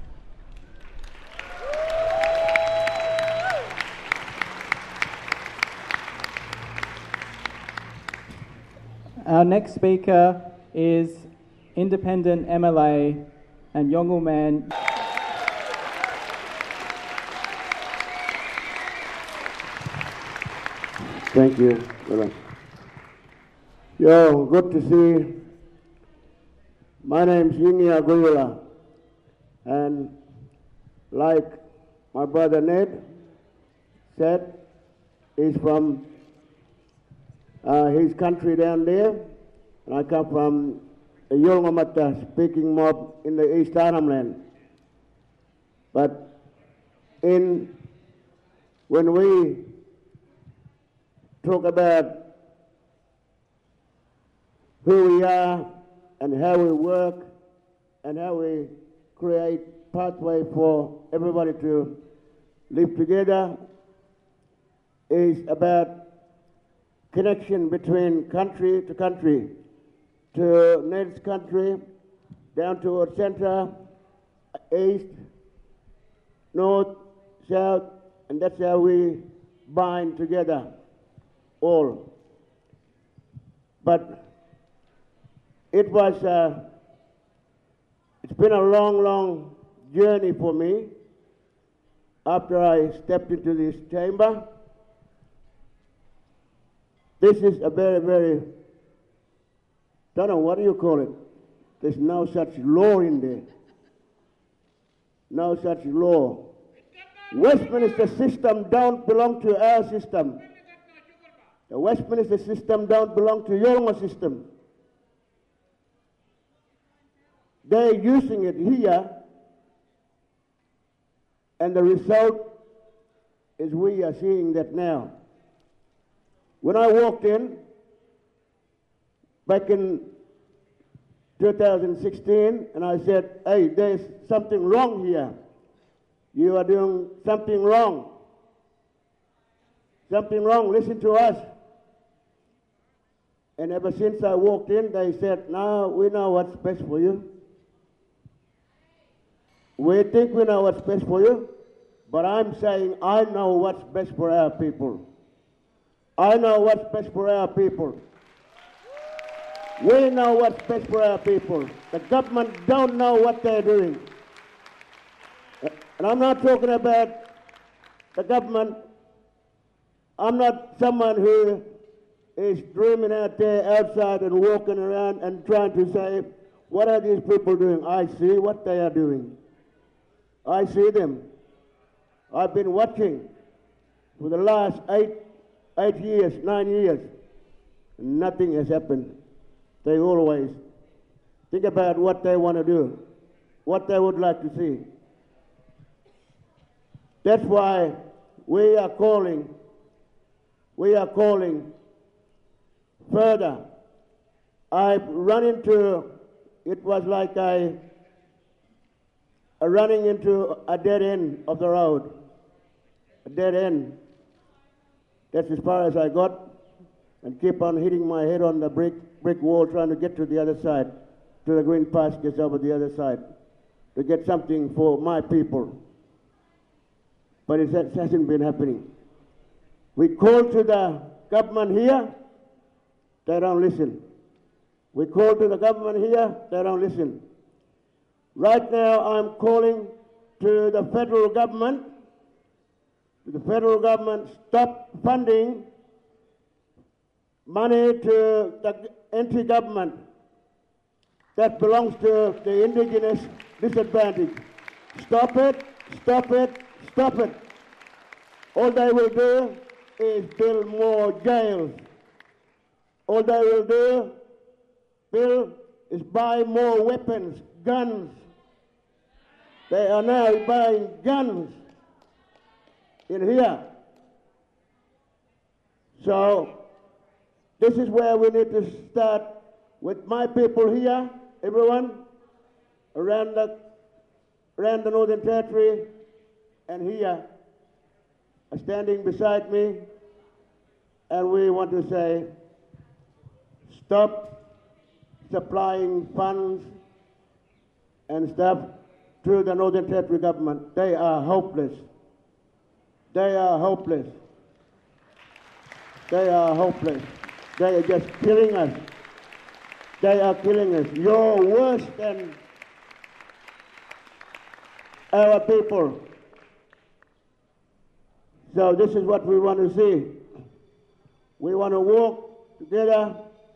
Our next speaker is independent M L A and Yolngu man. Thank you. Yo, good to see. My name's Yingi Aguyula, and like my brother Ned said, he's from uh, his country down there, and I come from the Yolngu speaking mob in the East Arnhem Land. But in when we talk about who we are and how we work and how we create pathway for everybody to live together, is about connection between country to country, to Ned's country, down towards centre, east, north, south, and that's how we bind together all. But it was, uh, it's been a long, long journey for me after I stepped into this chamber. This is a very, very, don't know, what do you call it? There's no such law in there. No such law. Westminster system don't belong to our system. The Westminster system don't belong to Yolngu system. They're using it here, and the result is we are seeing that now. When I walked in, back in two thousand sixteen, and I said, hey, there's something wrong here. You are doing something wrong. Something wrong, listen to us. And ever since I walked in, they said, no, we know what's best for you. We think we know what's best for you, but I'm saying I know what's best for our people. I know what's best for our people. We know what's best for our people. The government don't know what they're doing. And I'm not talking about the government. I'm not someone who is dreaming out there outside and walking around and trying to say, what are these people doing? I see what they are doing. I see them. I've been watching for the last eight, eight years, nine years. Nothing has happened. They always think about what they want to do, what they would like to see. That's why we are calling, we are calling further. I've run into, it was like I, a running into a dead end of the road, a dead end. That's as far as I got, and keep on hitting my head on the brick, brick wall trying to get to the other side, to the green pastures over the other side, to get something for my people. But it hasn't been happening. We call to the government here, they don't listen. We call to the government here, they don't listen. Right now I'm calling to the federal government, to the federal government, stop funding money to the anti-government that belongs to the indigenous disadvantaged. Stop it, stop it, stop it. All they will do is build more jails. All they will do, Bill, is buy more weapons, guns. They are now buying guns in here. So this is where we need to start with my people here, everyone around the, around the Northern Territory and here are standing beside me, and we want to say, stop supplying funds and stuff to the Northern Territory government. They are hopeless. They are hopeless. They are hopeless. They are just killing us. They are killing us. You're worse than our people. So this is what we want to see. We want to walk together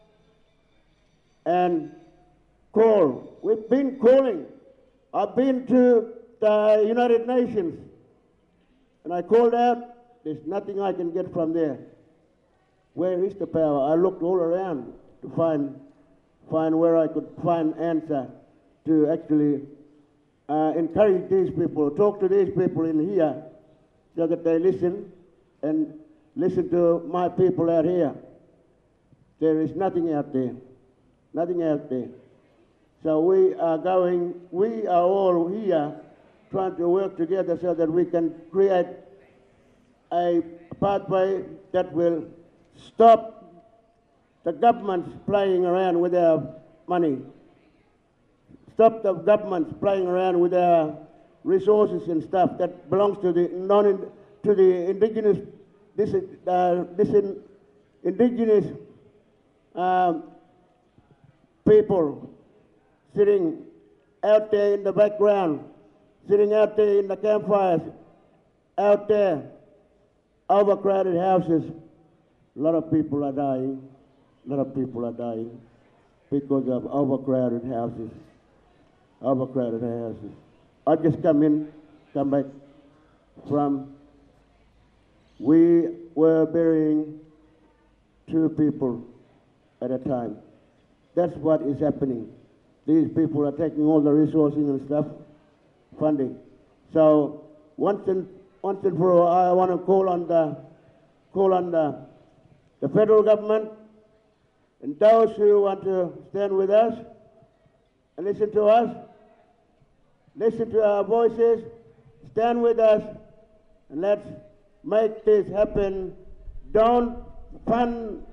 and call. We've been calling. I've been to the United Nations and I called out. There's nothing I can get from there. Where is the power? I looked all around to find find where I could find answer to actually uh, encourage these people, talk to these people in here so that they listen and listen to my people out here. There is nothing out there, nothing out there. So we are going, we are all here trying to work together so that we can create a pathway that will stop the governments playing around with our money. Stop the governments playing around with our resources and stuff that belongs to the non to the indigenous this uh, this in, indigenous um, people sitting out there in the background, sitting out there in the campfires, out there, overcrowded houses. A lot of people are dying. A lot of people are dying because of overcrowded houses. Overcrowded houses. I just come in, come back from, we were burying two people at a time. That's what is happening. These people are taking all the resourcing and stuff, funding. So once and once and for all, I want to call on the call on the, the federal government and those who want to stand with us and listen to us, listen to our voices, stand with us, and let's make this happen. Don't fund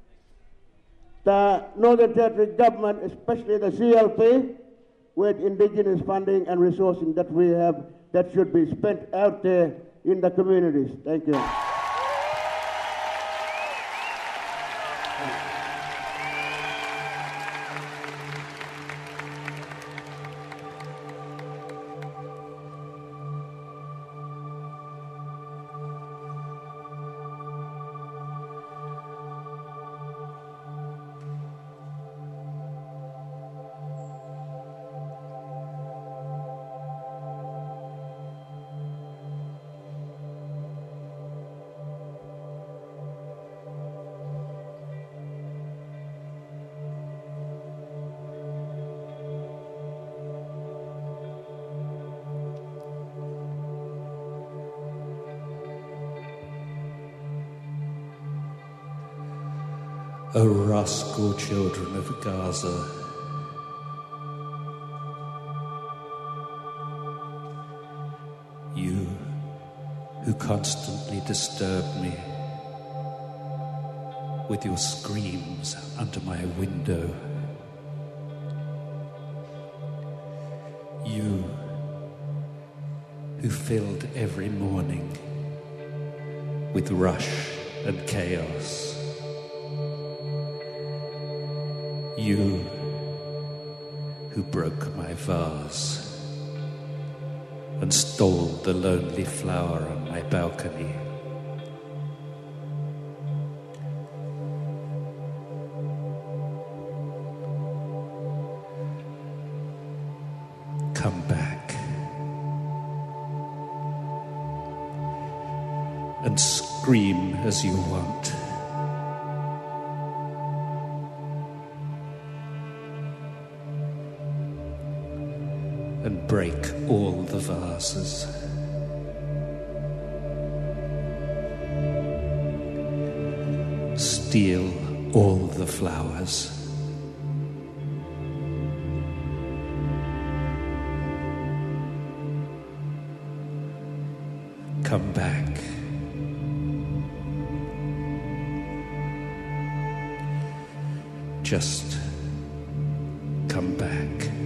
the Northern Territory government, especially the C L P, with indigenous funding and resourcing that we have that should be spent out there in the communities. Thank you. O rascal children of Gaza, you who constantly disturb me with your screams under my window, you who filled every morning with rush and chaos, you who broke my vase and stole the lonely flower on my balcony, come back and scream as you want. And break all the vases. Steal all the flowers. Come back. Just come back.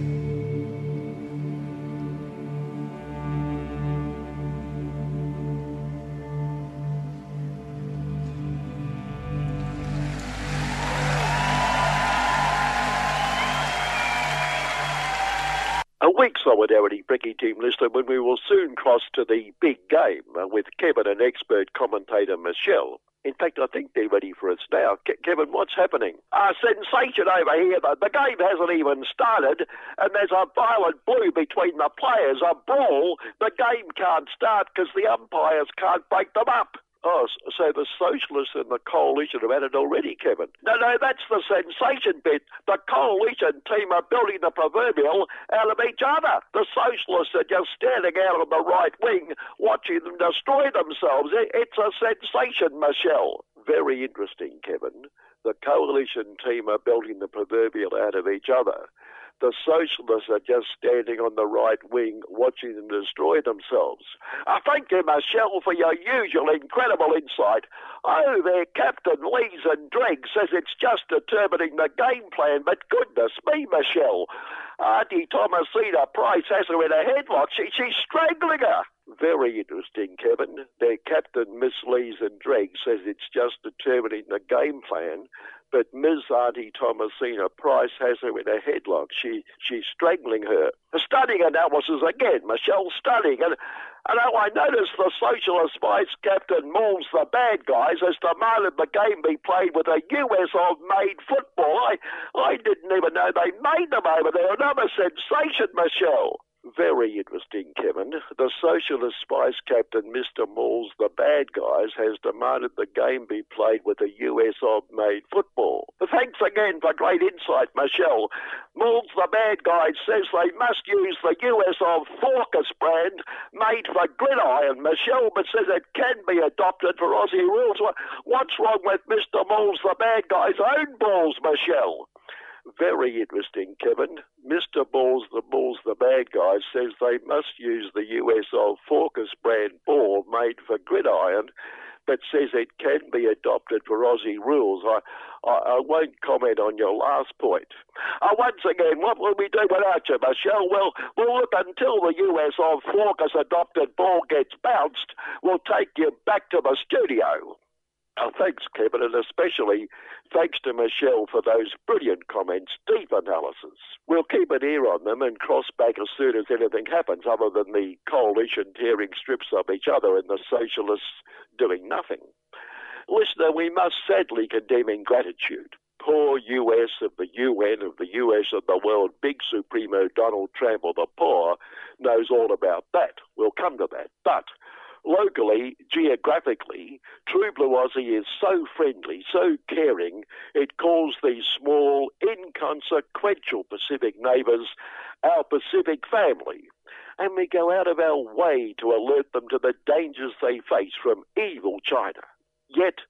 A week Solidarity Bricky Team listener when we will soon cross to the big game uh, with Kevin and expert commentator Michelle. In fact, I think they're ready for us now. Ke- Kevin, what's happening? A sensation over here. The, the game hasn't even started, and there's a violent blue between the players, a brawl. The game can't start because the umpires can't break them up. Oh, so the Socialists and the Coalition have had it already, Kevin. No, no, that's the sensation bit. The Coalition team are building the proverbial out of each other. The Socialists are just standing out on the right wing, watching them destroy themselves. It's a sensation, Michelle. Very interesting, Kevin. The Coalition team are building the proverbial out of each other. The Socialists are just standing on the right wing watching them destroy themselves. Uh, thank you, Michelle, for your usual incredible insight. Oh, their captain, Lees and Dreg, says it's just determining the game plan, but goodness me, Michelle. Auntie Thomasina Price has her in a headlock. She, she's strangling her. Very interesting, Kevin. Their captain, Miss Lees and Dreg, says it's just determining the game plan, but Miss Auntie Thomasina Price has her in a headlock. She She's strangling her. A stunning analysis again, Michelle, stunning. And, and oh, I noticed the Socialist Vice Captain Malls, the bad guys, has demanded the game be played with a U S of-made football. I, I didn't even know they made them over there. Another sensation, Michelle. Very interesting, Kevin. The Socialist Spice Captain, Mister Malls, the bad guys, has demanded the game be played with a U S of-made football. Thanks again for great insight, Michelle. Malls, the bad guys, says they must use the U S of Focus brand made for gridiron, Michelle, but says it can be adopted for Aussie rules. What's wrong with Mister Malls, the bad guys' own balls, Michelle? Very interesting, Kevin. Mister Balls, the Balls, the bad guy, says they must use the U S of Focus brand ball made for gridiron, but says it can be adopted for Aussie rules. I, I, I won't comment on your last point. Uh, once again, what will we do without you, Michelle? Well, we'll look until the U S of Focus adopted ball gets bounced. We'll take you back to the studio. Oh, thanks, Kevin, and especially thanks to Michelle for those brilliant comments, deep analysis. We'll keep an ear on them and cross back as soon as anything happens, other than the Coalition tearing strips of each other and the Socialists doing nothing. Listener, we must sadly condemn ingratitude. Poor U S of the U N, of the U S of the world, big Supremo Donald Trump or the poor, knows all about that. We'll come to that. But locally, geographically, True Blue Aussie is so friendly, so caring, it calls these small, inconsequential Pacific neighbours our Pacific family. And we go out of our way to alert them to the dangers they face from evil China. Yet,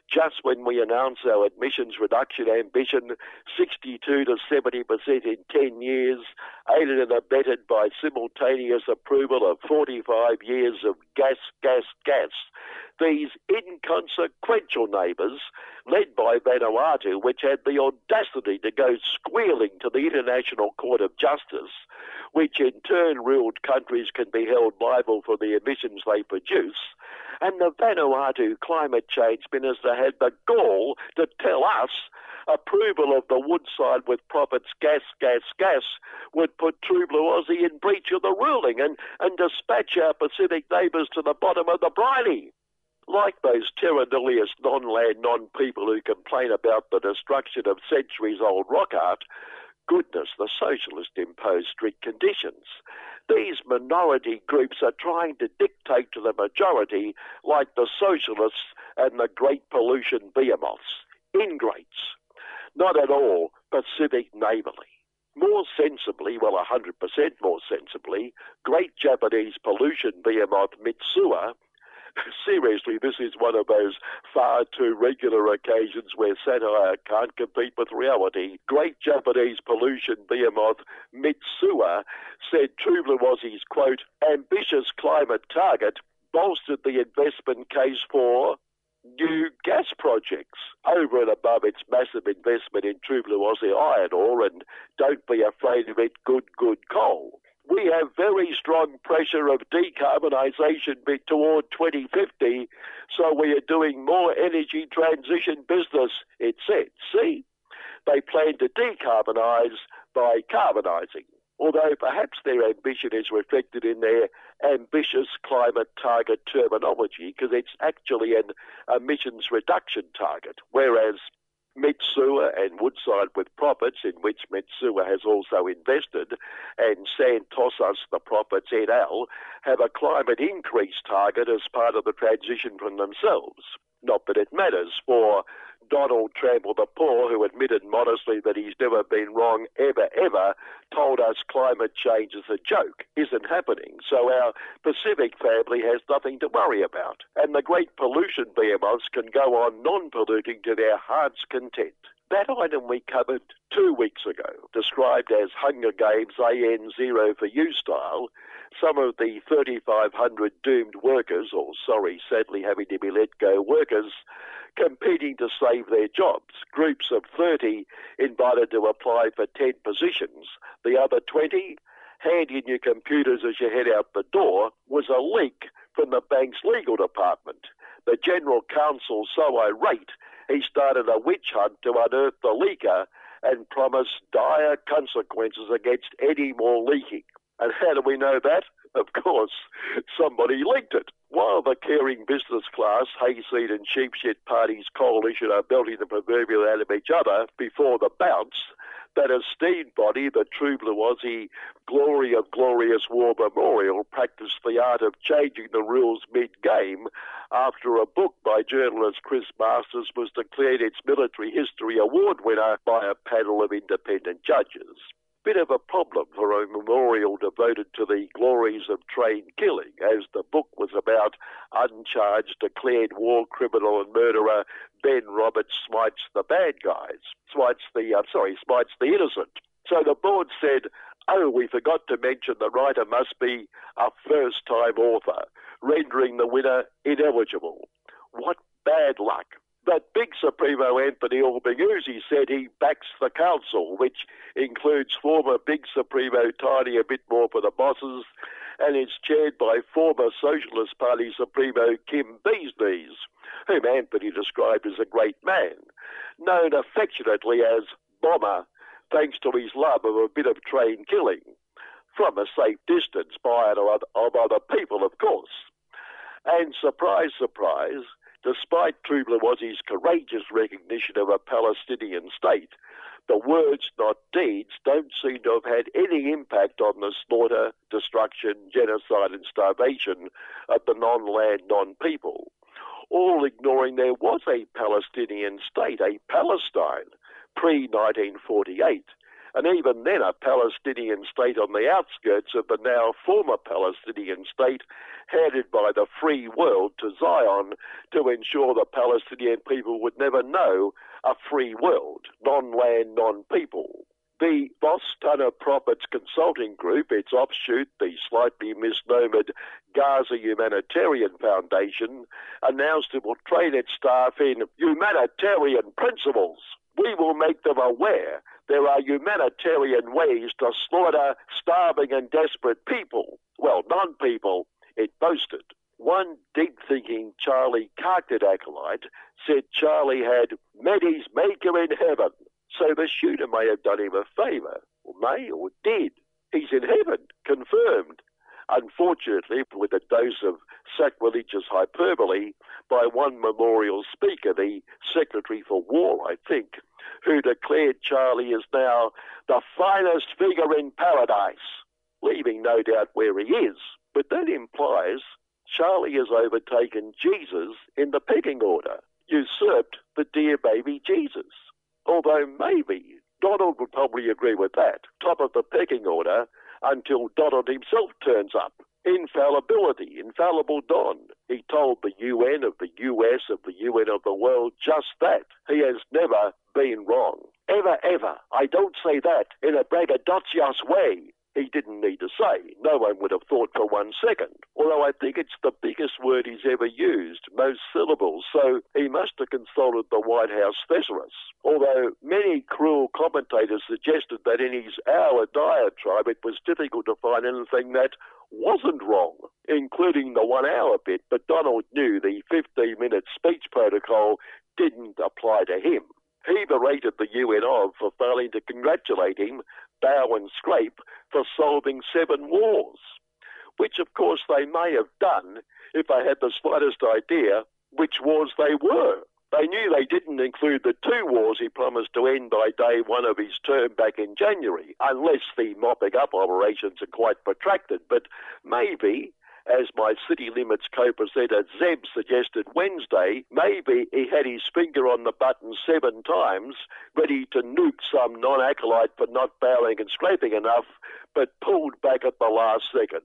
Just when we announce our emissions reduction ambition, sixty-two to seventy percent in ten years, aided and abetted by simultaneous approval of forty-five years of gas, gas, gas. These inconsequential neighbours, led by Vanuatu, which had the audacity to go squealing to the International Court of Justice, which in turn ruled countries can be held liable for the emissions they produce, and the Vanuatu climate change minister had the gall to tell us approval of the Woodside with profits gas, gas, gas would put True Blue Aussie in breach of the ruling and, and dispatch our Pacific neighbours to the bottom of the briny. Like those terra nullius non-land, non-people who complain about the destruction of centuries-old rock art, goodness, the socialists impose strict conditions. These minority groups are trying to dictate to the majority like the socialists and the great pollution behemoths. Ingrates. Not at all Pacific neighbourly. More sensibly, well, one hundred percent more sensibly, great Japanese pollution behemoth Mitsui. Seriously, this is one of those far too regular occasions where satire can't compete with reality. Great Japanese pollution behemoth Mitsui said True Blue Aussie's, quote, ambitious climate target bolstered the investment case for new gas projects over and above its massive investment in True Blue Aussie iron ore and don't be afraid of it, good, good coal. We have very strong pressure of decarbonisation toward twenty fifty, so we are doing more energy transition business, it said. See? They plan to decarbonise by carbonising, although perhaps their ambition is reflected in their ambitious climate target terminology, because it's actually an emissions reduction target, whereas Mitsui and Woodside with profits, in which Mitsui has also invested, and Santos, the profits et al., have a climate increase target as part of the transition from themselves. Not that it matters, for Donald Trample the Poor, who admitted modestly that he's never been wrong ever, ever, told us climate change is a joke, isn't happening. So our Pacific family has nothing to worry about. And the great pollution behemoths can go on non-polluting to their heart's content. That item we covered two weeks ago, described as Hunger Games A N zero for you style, some of the thirty-five hundred doomed workers, or sorry, sadly having to be let go workers, competing to save their jobs. Groups of thirty invited to apply for ten positions. The other twenty, hand in your computers as you head out the door, was a leak from the bank's legal department. The general counsel so irate, he started a witch hunt to unearth the leaker and promised dire consequences against any more leaking. And how do we know that? Of course, somebody leaked it. While the caring business class, hayseed and sheepshit parties coalition are belting the proverbial out of each other before the bounce, that esteemed body, the True Blue Aussie Glory of Glorious War Memorial, practiced the art of changing the rules mid-game after a book by journalist Chris Masters was declared its military history award winner by a panel of independent judges. Bit of a problem for a memorial devoted to the glories of train killing, as the book was about uncharged, declared war criminal and murderer Ben Roberts smites the bad guys, smites the, uh, sorry, smites the innocent. So the board said, oh, we forgot to mention the writer must be a first-time author, rendering the winner ineligible. What bad luck. But Big Supremo Anthony Albanese said he backs the council, which includes former Big Supremo Tiny a bit more for the bosses, and is chaired by former Socialist Party Supremo Kim Beesneys, whom Anthony described as a great man, known affectionately as Bomber, thanks to his love of a bit of train killing, from a safe distance by and of other people, of course. And surprise, surprise, despite True Blue Aussie's courageous recognition of a Palestinian state, the words, not deeds, don't seem to have had any impact on the slaughter, destruction, genocide and starvation of the non-land, non-people, all ignoring there was a Palestinian state, a Palestine, pre nineteen forty-eight, and even then a Palestinian state on the outskirts of the now former Palestinian state, headed by the free world to Zion to ensure the Palestinian people would never know a free world, non-land, non-people. The Voss Turner Profits Consulting Group, its offshoot, the slightly misnomered Gaza Humanitarian Foundation, announced it will train its staff in humanitarian principles. We will make them aware there are humanitarian ways to slaughter starving and desperate people. Well, non-people, it boasted. One deep-thinking Charlie Carkett acolyte said Charlie had met his maker in heaven. So the shooter may have done him a favour, or may, or did. He's in heaven, confirmed. Unfortunately, with a dose of sacrilegious hyperbole by one memorial speaker, the Secretary for War, I think, who declared Charlie is now the finest figure in paradise, leaving no doubt where he is. But that implies Charlie has overtaken Jesus in the pecking order, usurped the dear baby Jesus. Although maybe Donald would probably agree with that. Top of the pecking order until Donald himself turns up. Infallibility, infallible Don. He told the U N of the U S, of the U N of the world, just that. He has never been wrong. Ever, ever. I don't say that in a braggadocious way. He didn't need to say. No one would have thought for one second. Although I think it's the biggest word he's ever used, most syllables, so he must have consulted the White House thesaurus. Although many cruel commentators suggested that in his hour diatribe it was difficult to find anything that wasn't wrong, including the one-hour bit, but Donald knew the fifteen-minute speech protocol didn't apply to him. He berated the U N of for failing to congratulate him, bow and scrape, for solving seven wars, which of course they may have done if they had the slightest idea which wars they were. They knew they didn't include the two wars he promised to end by day one of his term back in January, unless the mopping up operations are quite protracted. But maybe, as my City Limits co-presenter Zeb suggested Wednesday, maybe he had his finger on the button seven times, ready to nuke some non-acolyte for not bowing and scraping enough, but pulled back at the last second.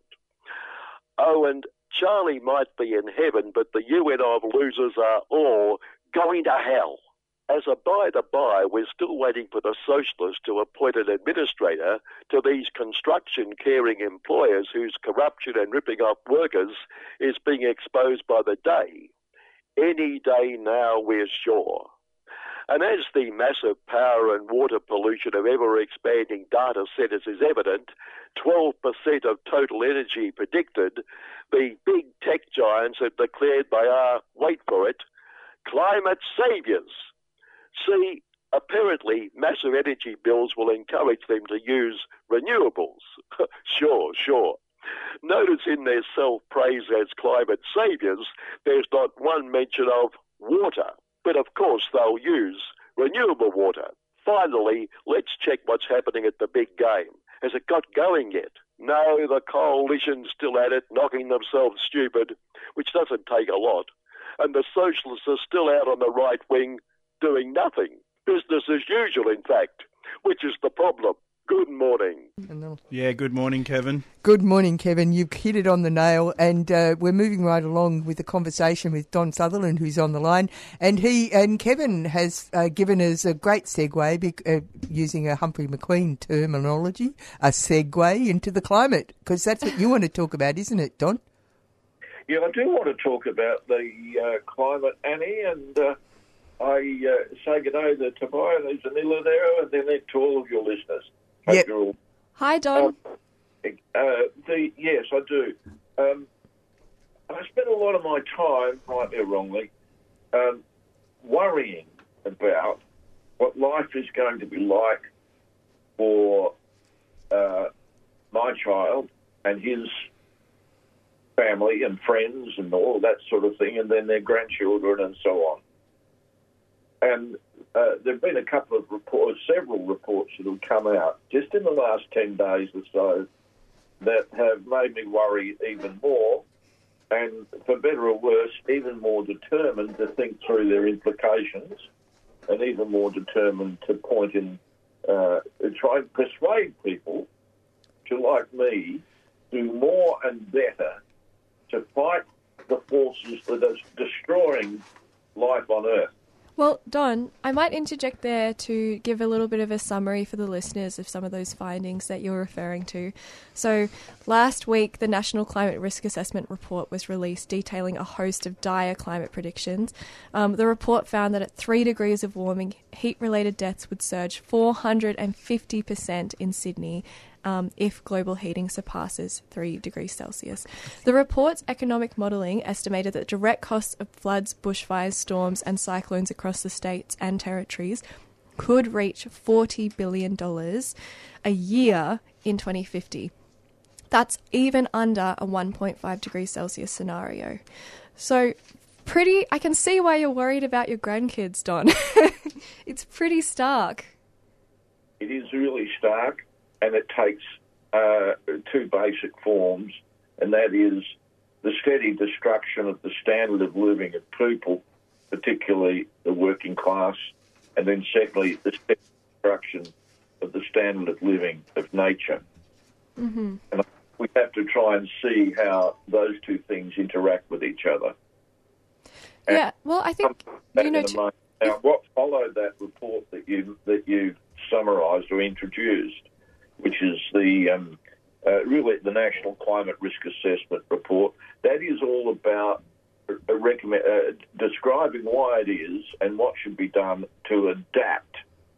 Oh, and Charlie might be in heaven, but the U N of losers are all going to hell. As a by-the-by, we're still waiting for the socialists to appoint an administrator to these construction-caring employers whose corruption and ripping off workers is being exposed by the day. Any day now, we're sure. And as the massive power and water pollution of ever-expanding data centres is evident, twelve percent of total energy predicted, the big tech giants have declared they are, wait for it, climate saviours. See, apparently massive energy bills will encourage them to use renewables. Sure, sure. Notice in their self-praise as climate saviours, there's not one mention of water. But of course they'll use renewable water. Finally, let's check what's happening at the big game. Has it got going yet? No, the coalition's still at it, knocking themselves stupid, which doesn't take a lot. And the socialists are still out on the right wing doing nothing. Business as usual, in fact, which is the problem. Good morning. Yeah, good morning, Kevin. Good morning, Kevin. You've hit it on the nail, and uh, we're moving right along with the conversation with Don Sutherland, who's on the line. And he and Kevin has uh, given us a great segue, bec- uh, using a Humphrey McQueen terminology, a segue into the climate, because that's what you want to talk about, isn't it, Don? Yeah, I do want to talk about the uh, climate, Annie, and uh, I uh, say good day to Tobias and Zanilla there, and then to all of your listeners. Yep. All... Hi, Don. Um, uh, the, yes, I do. Um, I spend a lot of my time, rightly or wrongly, um, worrying about what life is going to be like for uh, my child and his family and friends and all that sort of thing, and then their grandchildren and so on. And uh, there have been a couple of reports, several reports that have come out just in the last ten days or so that have made me worry even more, and for better or worse, even more determined to think through their implications, and even more determined to point in uh, try and persuade people to, like me, do more and better to fight the forces that are destroying life on Earth. Well, Don, I might interject there to give a little bit of a summary for the listeners of some of those findings that you're referring to. So, last week, the National Climate Risk Assessment Report was released detailing a host of dire climate predictions. Um, the report found that at three degrees of warming, heat-related deaths would surge four hundred fifty percent in Sydney Um, if global heating surpasses three degrees Celsius. The report's economic modelling estimated that direct costs of floods, bushfires, storms and cyclones across the states and territories could reach forty billion dollars a year in twenty fifty. That's even under a one point five degrees Celsius scenario. So pretty, I can see why you're worried about your grandkids, Don. It's pretty stark. It is really stark. And it takes uh, two basic forms, and that is the steady destruction of the standard of living of people, particularly the working class, and then secondly, the steady destruction of the standard of living of nature. Mm-hmm. And we have to try and see how those two things interact with each other. And yeah, well, I think, you know... To... Now, what followed that report that you that you summarised or introduced, which is the um, uh, really the National Climate Risk Assessment Report. That is all about uh, recommend, uh, describing why it is and what should be done to adapt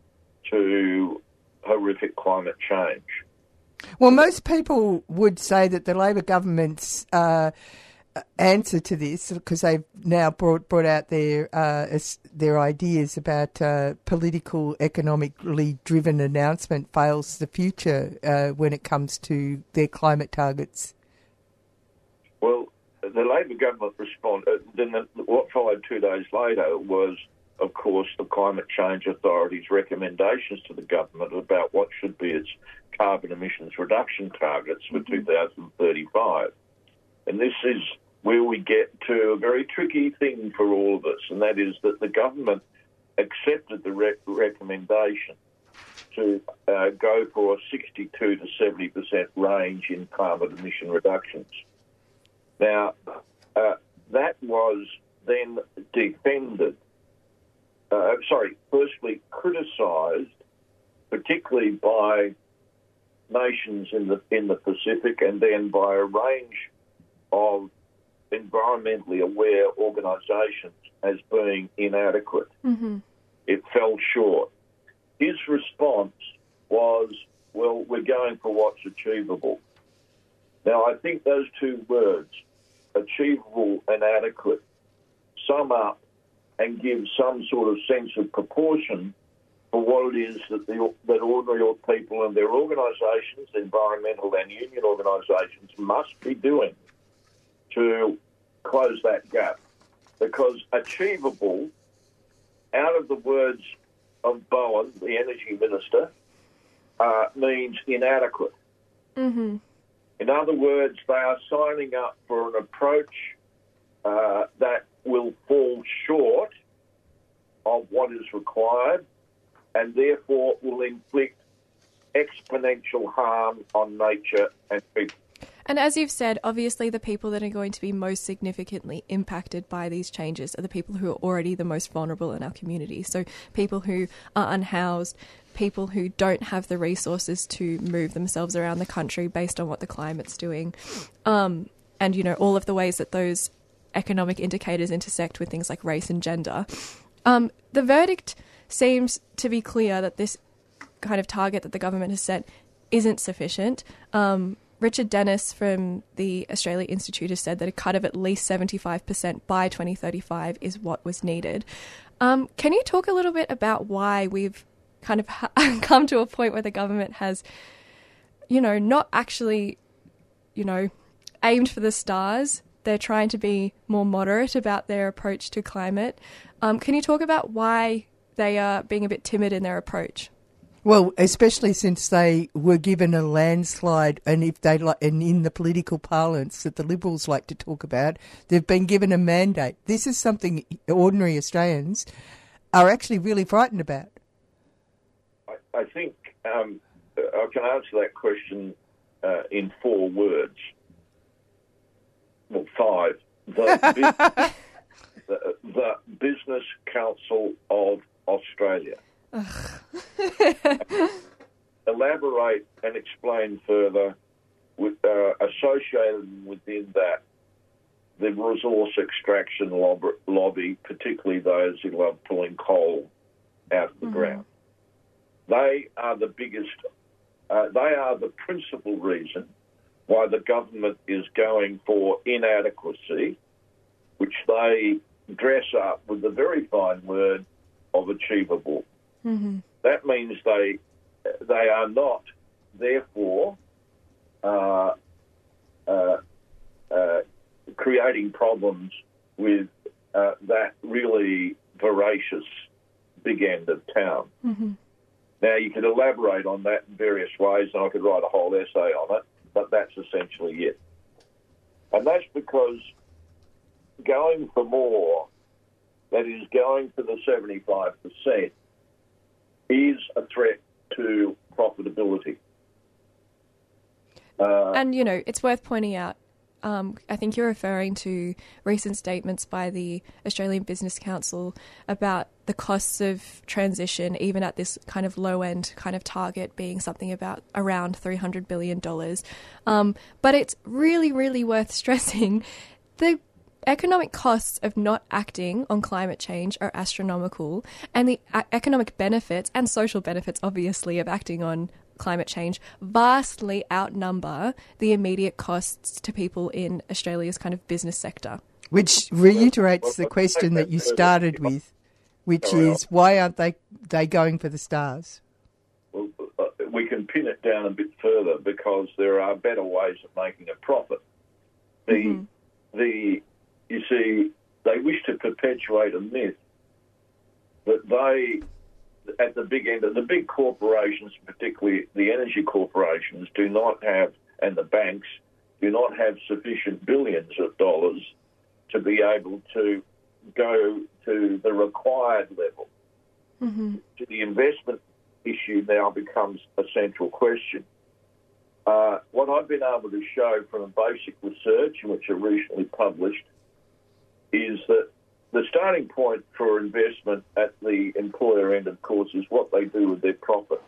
to horrific climate change. Well, most people would say that the Labor government's uh, answer to this, because they've now brought brought out their uh, their ideas about uh, political, economically driven announcement, fails the future uh, when it comes to their climate targets. Well, the Labor government responded. Then the, what followed two days later was, of course, the Climate Change Authority's recommendations to the government about what should be its carbon emissions reduction targets for two thousand thirty-five. And this is where we get to a very tricky thing for all of us, and that is that the government accepted the re- recommendation to uh, go for a sixty-two to seventy percent range in carbon emission reductions. Now, uh, that was then defended, uh, sorry, firstly criticised, particularly by nations in the in the Pacific, and then by a range of environmentally aware organisations as being inadequate. Mm-hmm. It fell short. His response was, well, we're going for what's achievable. Now, I think those two words, achievable and adequate, sum up and give some sort of sense of proportion for what it is that, the, that ordinary people and their organisations, environmental and union organisations, must be doing to close that gap. Because achievable, out of the words of Bowen, the energy minister, uh, means inadequate. Mm-hmm. In other words, they are signing up for an approach uh, that will fall short of what is required and therefore will inflict exponential harm on nature and people. And as you've said, obviously the people that are going to be most significantly impacted by these changes are the people who are already the most vulnerable in our community. So people who are unhoused, people who don't have the resources to move themselves around the country based on what the climate's doing. Um, and, you know, all of the ways that those economic indicators intersect with things like race and gender. Um, the verdict seems to be clear that this kind of target that the government has set isn't sufficient. Um, Richard Dennis from the Australia Institute has said that a cut of at least seventy-five percent by twenty thirty-five is what was needed. Um, can you talk a little bit about why we've kind of ha- come to a point where the government has, you know, not actually, you know, aimed for the stars? They're trying to be more moderate about their approach to climate. Um, can you talk about why they are being a bit timid in their approach? Well, especially since they were given a landslide, and if they like, and in the political parlance that the Liberals like to talk about, they've been given a mandate. This is something ordinary Australians are actually really frightened about. I, I think um, I can answer that question uh, in four words. Well, five. The, bu- the, the Business Council of Australia. Elaborate and explain further. With, uh, associated within that, the resource extraction lobby, lobby, particularly those who love pulling coal out of the mm-hmm. ground. They are the biggest, uh, they are the principal reason why the government is going for inadequacy, which they dress up with the very fine word of achievable. Mm-hmm. That means they they are not, therefore, uh, uh, uh, creating problems with uh, that really voracious big end of town. Mm-hmm. Now, you could elaborate on that in various ways, and I could write a whole essay on it, but that's essentially it. And that's because going for more, that is going for the seventy-five percent, is a threat to profitability. Uh, and, you know, it's worth pointing out, um, I think you're referring to recent statements by the Australian Business Council about the costs of transition, even at this kind of low-end kind of target being something about around three hundred billion dollars. Um, but it's really, really worth stressing the economic costs of not acting on climate change are astronomical, and the a- economic benefits and social benefits, obviously, of acting on climate change vastly outnumber the immediate costs to people in Australia's kind of business sector. Which reiterates the question that you started with, which is, why aren't they they going for the stars? Well, we can pin it down a bit further because there are better ways of making a profit. The mm-hmm. the You see, they wish to perpetuate a myth that they, at the big end, of the big corporations, particularly the energy corporations, do not have, and the banks, do not have sufficient billions of dollars to be able to go to the required level. Mm-hmm. So the investment issue now becomes a central question. Uh, what I've been able to show from a basic research, which I recently published, is that the starting point for investment at the employer end, of course, is what they do with their profits.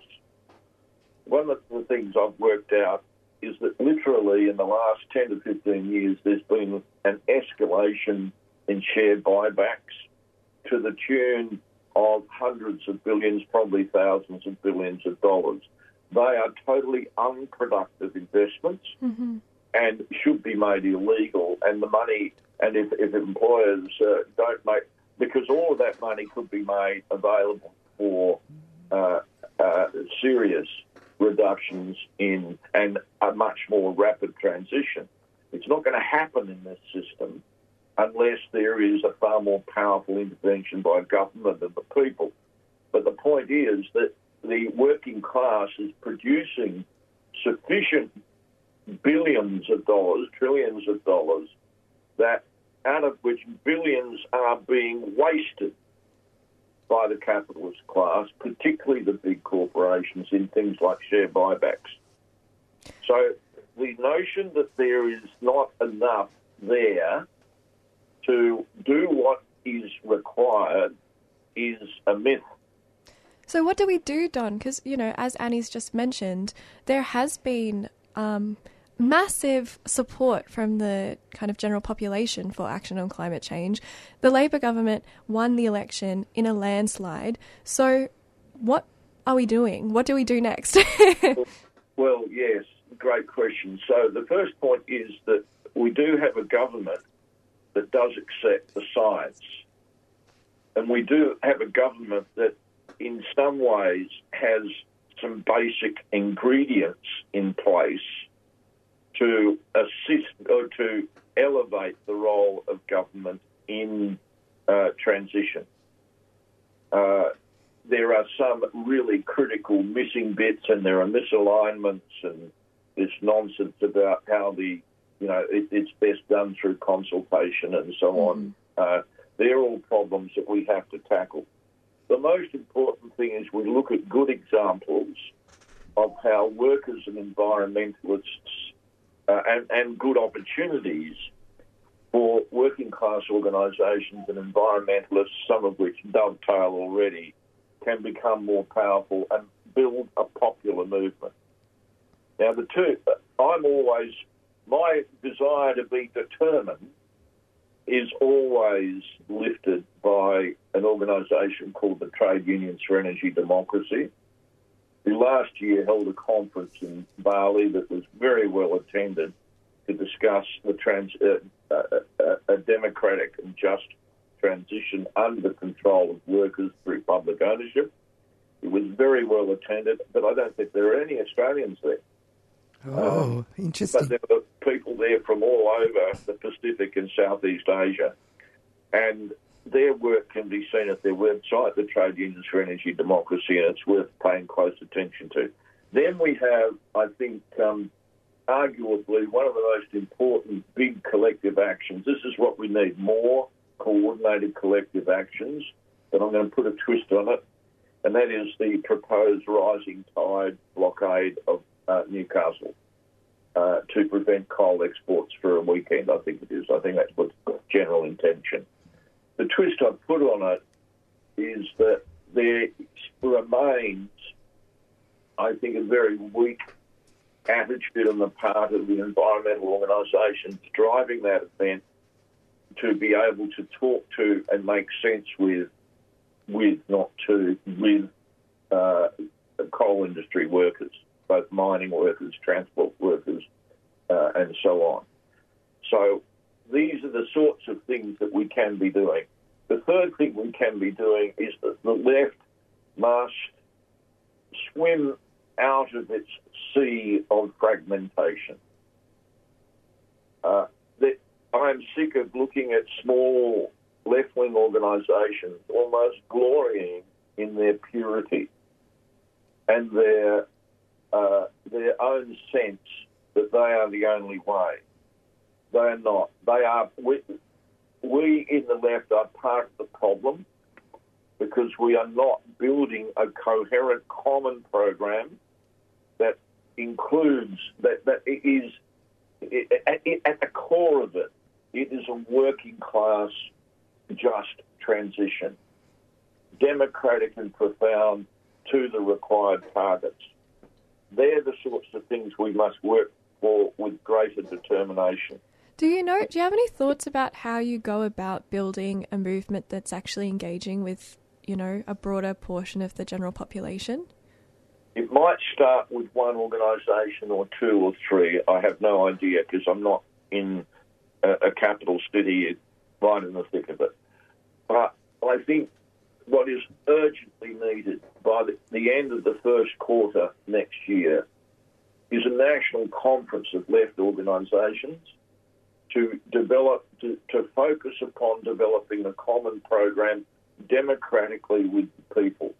One of the things I've worked out is that literally in the last ten to fifteen years, there's been an escalation in share buybacks to the tune of hundreds of billions, probably thousands of billions of dollars. They are totally unproductive investments mm-hmm. and should be made illegal, and the money... And if, if employers uh, don't make, because all of that money could be made available for uh, uh, serious reductions in and a much more rapid transition. It's not going to happen in this system unless there is a far more powerful intervention by government and the people. But the point is that the working class is producing sufficient billions of dollars, trillions of dollars, that out of which billions are being wasted by the capitalist class, particularly the big corporations, in things like share buybacks. So the notion that there is not enough there to do what is required is a myth. So what do we do, Don? Because, you know, as Annie's just mentioned, there has been... Um, massive support from the kind of general population for action on climate change. The Labor government won the election in a landslide. So what are we doing? What do we do next? Well, yes, great question. So the first point is that we do have a government that does accept the science. And we do have a government that in some ways has some basic ingredients in place to assist or to elevate the role of government in uh, transition. Uh, there are some really critical missing bits, and there are misalignments and this nonsense about how the, you know, it, it's best done through consultation and so on. Uh, they're all problems that we have to tackle. the most important thing is we look at good examples of how workers and environmentalists uh, and, and good opportunities for working class organisations and environmentalists, some of which dovetail already, can become more powerful and build a popular movement. Now, the two, I'm always, my desire to be determined is always lifted by an organisation called the Trade Unions for Energy Democracy, who last year held a conference in Bali that was very well attended to discuss the trans, uh, uh, uh, a democratic and just transition under the control of workers through public ownership. It was very well attended, but I don't think there are any Australians there. Oh, um, interesting. But there were people there from all over the Pacific and Southeast Asia, and their work can be seen at their website, the Trade Unions for Energy Democracy, and it's worth paying close attention to. Then we have, I think, um, arguably one of the most important big collective actions. This is what we need, more coordinated collective actions, but I'm going to put a twist on it, and that is the proposed rising tide blockade of uh, Newcastle uh, to prevent coal exports for a weekend, I think it is. I think that's what's general intention. The twist I put on it is that there remains, I think, a very weak attitude on the part of the environmental organisations driving that event to be able to talk to and make sense with, with not to, with uh, coal industry workers, both mining workers, transport workers, uh, and so on. So these are the sorts of things that we can be doing. The third thing we can be doing is that the left must swim out of its sea of fragmentation. Uh, that I'm sick of looking at small left-wing organisations almost glorying in their purity and their uh, their own sense that they are the only way. They are not. They are. We, we in the left are part of the problem because we are not building a coherent common program that includes, that, that is, at, at the core of it, it is a working class just transition, democratic and profound to the required targets. They're the sorts of things we must work for with greater determination. Do you know, do you have any thoughts about how you go about building a movement that's actually engaging with, you know, a broader portion of the general population? It might start with one organisation or two or three. I have no idea because I'm not in a, a capital city right in the thick of it. But I think what is urgently needed by the, the end of the first quarter next year is a national conference of left organisations to develop, to, to focus upon developing a common program democratically with the people.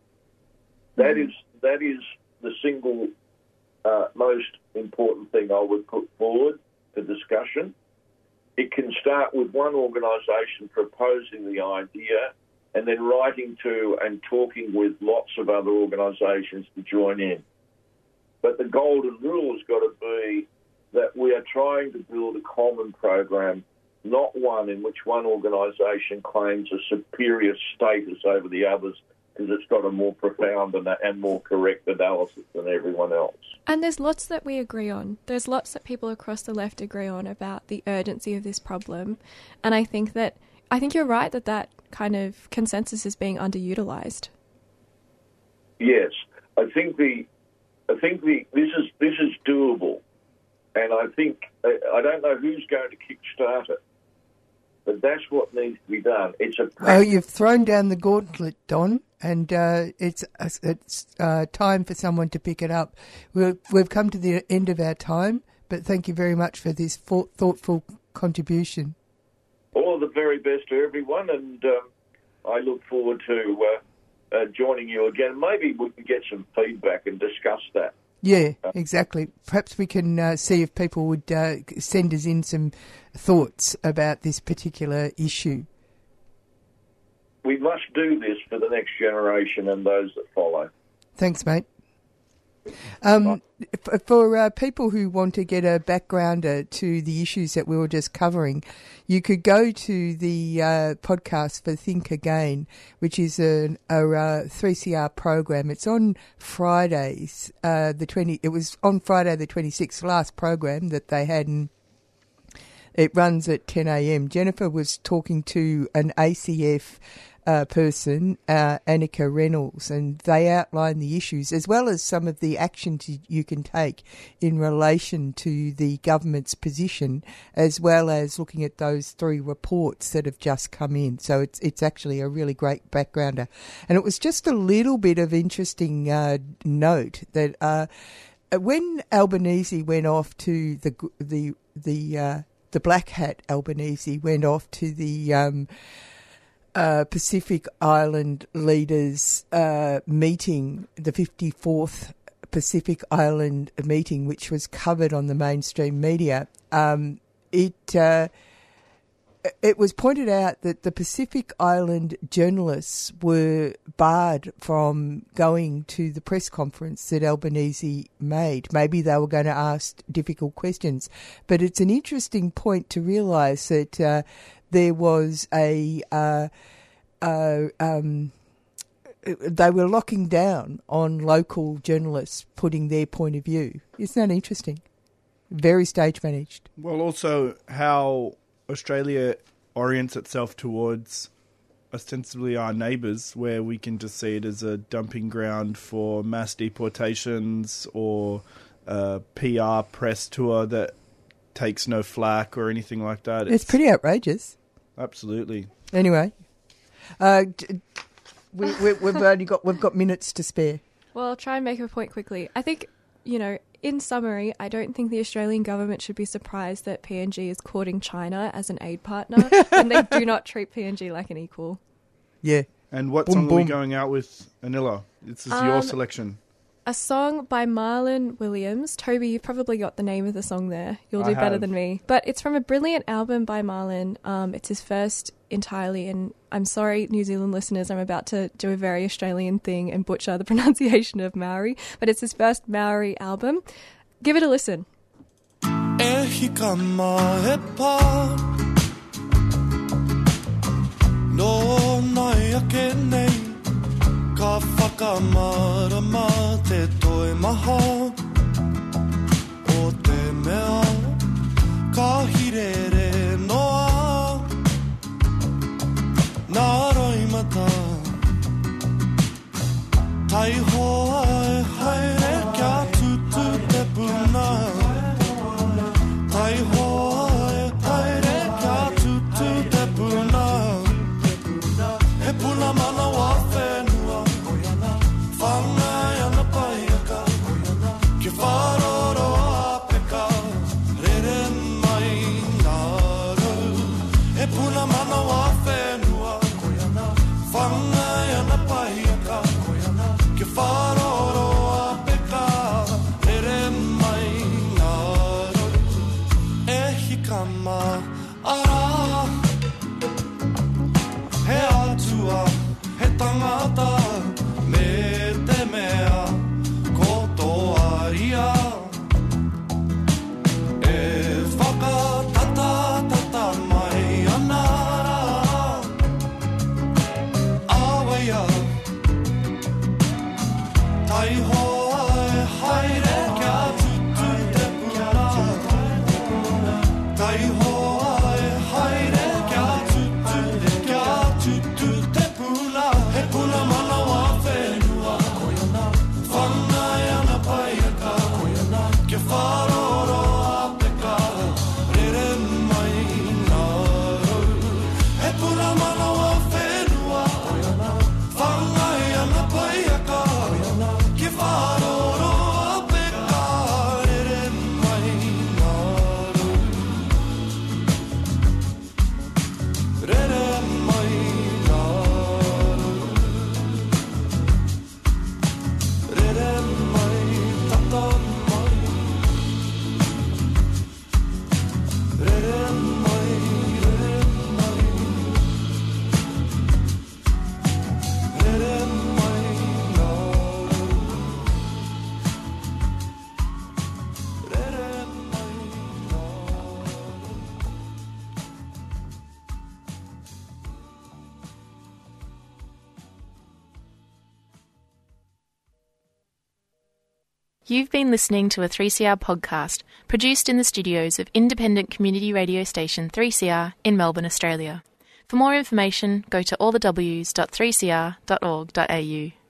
That is that is the single uh, most important thing I would put forward for discussion. It can start with one organisation proposing the idea and then writing to and talking with lots of other organisations to join in. But the golden rule has got to be that we are trying to build a common program, not one in which one organisation claims a superior status over the others because it's got a more profound and, and more correct analysis than everyone else. And there's lots that we agree on. There's lots that people across the left agree on about the urgency of this problem. And I think that, I think you're right that that kind of consensus is being underutilised. Yes. I think the, I think the, this is, this is doable. And I think, I don't know who's going to kickstart it, but that's what needs to be done. It's a. Oh, you've thrown down the gauntlet, Don, and uh, it's it's uh, time for someone to pick it up. We've, we've come to the end of our time, but thank you very much for this thoughtful contribution. All the very best to everyone, and um, I look forward to uh, uh, joining you again. Maybe we can get some feedback and discuss that. Yeah, exactly. Perhaps we can uh, see if people would uh, send us in some thoughts about this particular issue. we must do this for the next generation and those that follow. Thanks, mate. Um, f- for uh, people who want to get a backgrounder to the issues that we were just covering, you could go to the uh, podcast for Think Again, which is a, a uh, three C R program. It's on Fridays. Uh, the twenty. It was on Friday the twenty-sixth, last program that they had, and it runs at ten a.m. Jennifer was talking to an A C F Uh, person, uh, Annika Reynolds, and they outline the issues as well as some of the actions you can take in relation to the government's position, as well as looking at those three reports that have just come in. So it's it's actually a really great backgrounder. And it was just a little bit of interesting uh, note that uh, when Albanese went off to the the the uh, the Black Hat Albanese went off to the um, Uh, Pacific Island leaders uh, meeting, the fifty-fourth Pacific Island meeting, which was covered on the mainstream media. Um, it uh, it was pointed out that the Pacific Island journalists were barred from going to the press conference that Albanese made. Maybe they were going to ask difficult questions, but it's an interesting point to realise that Uh, there was a, uh, uh, um, they were locking down on local journalists putting their point of view. Isn't that interesting? Very stage managed. Well, also how Australia orients itself towards ostensibly our neighbours, where we can just see it as a dumping ground for mass deportations or a P R press tour that takes no flack or anything like that. It's, it's pretty outrageous. Absolutely. Anyway, uh, we, we, we've only got we've got minutes to spare. Well, I'll try and make a point quickly. I think, you know, in summary, I don't think the Australian government should be surprised that P N G is courting China as an aid partner, and they do not treat P N G like an equal. Yeah. And what boom, song boom. are we going out with, Anila? This is Um, your selection. A song by Marlon Williams. Toby, you've probably got the name of the song there. You'll do I better have. than me. But it's from a brilliant album by Marlon. Um, it's his first entirely, and I'm sorry, New Zealand listeners, I'm about to do a very Australian thing and butcher the pronunciation of Maori, but it's his first Maori album. Give it a listen. E hika mai pa No nai ake nei Ka whakamarama te toi maha O te mea Ka hirere noa Nā roimata Tai hoa e haere kia tutu te puna Tai hoa e haere kia tutu te puna He puna mana wa whenua Whangai ana paiaka Ke wharoro a peka Rere mai nā rau He puna mana wa whenua Whangai ana paiaka Ke wharoro a peka Rere mai nā rau E hika ma ara He atua, he tangata Me te mea kotoa ia E whakatata tata mai ana Awaia Tai hoa e haere kia tutu te puna Tai hoa e haere kia tutu te kia tutu te puna He puna mana wa whenua You've been listening to a three C R podcast produced in the studios of independent community radio station three C R in Melbourne, Australia. For more information, go to all the w s dot three c r dot org dot a u.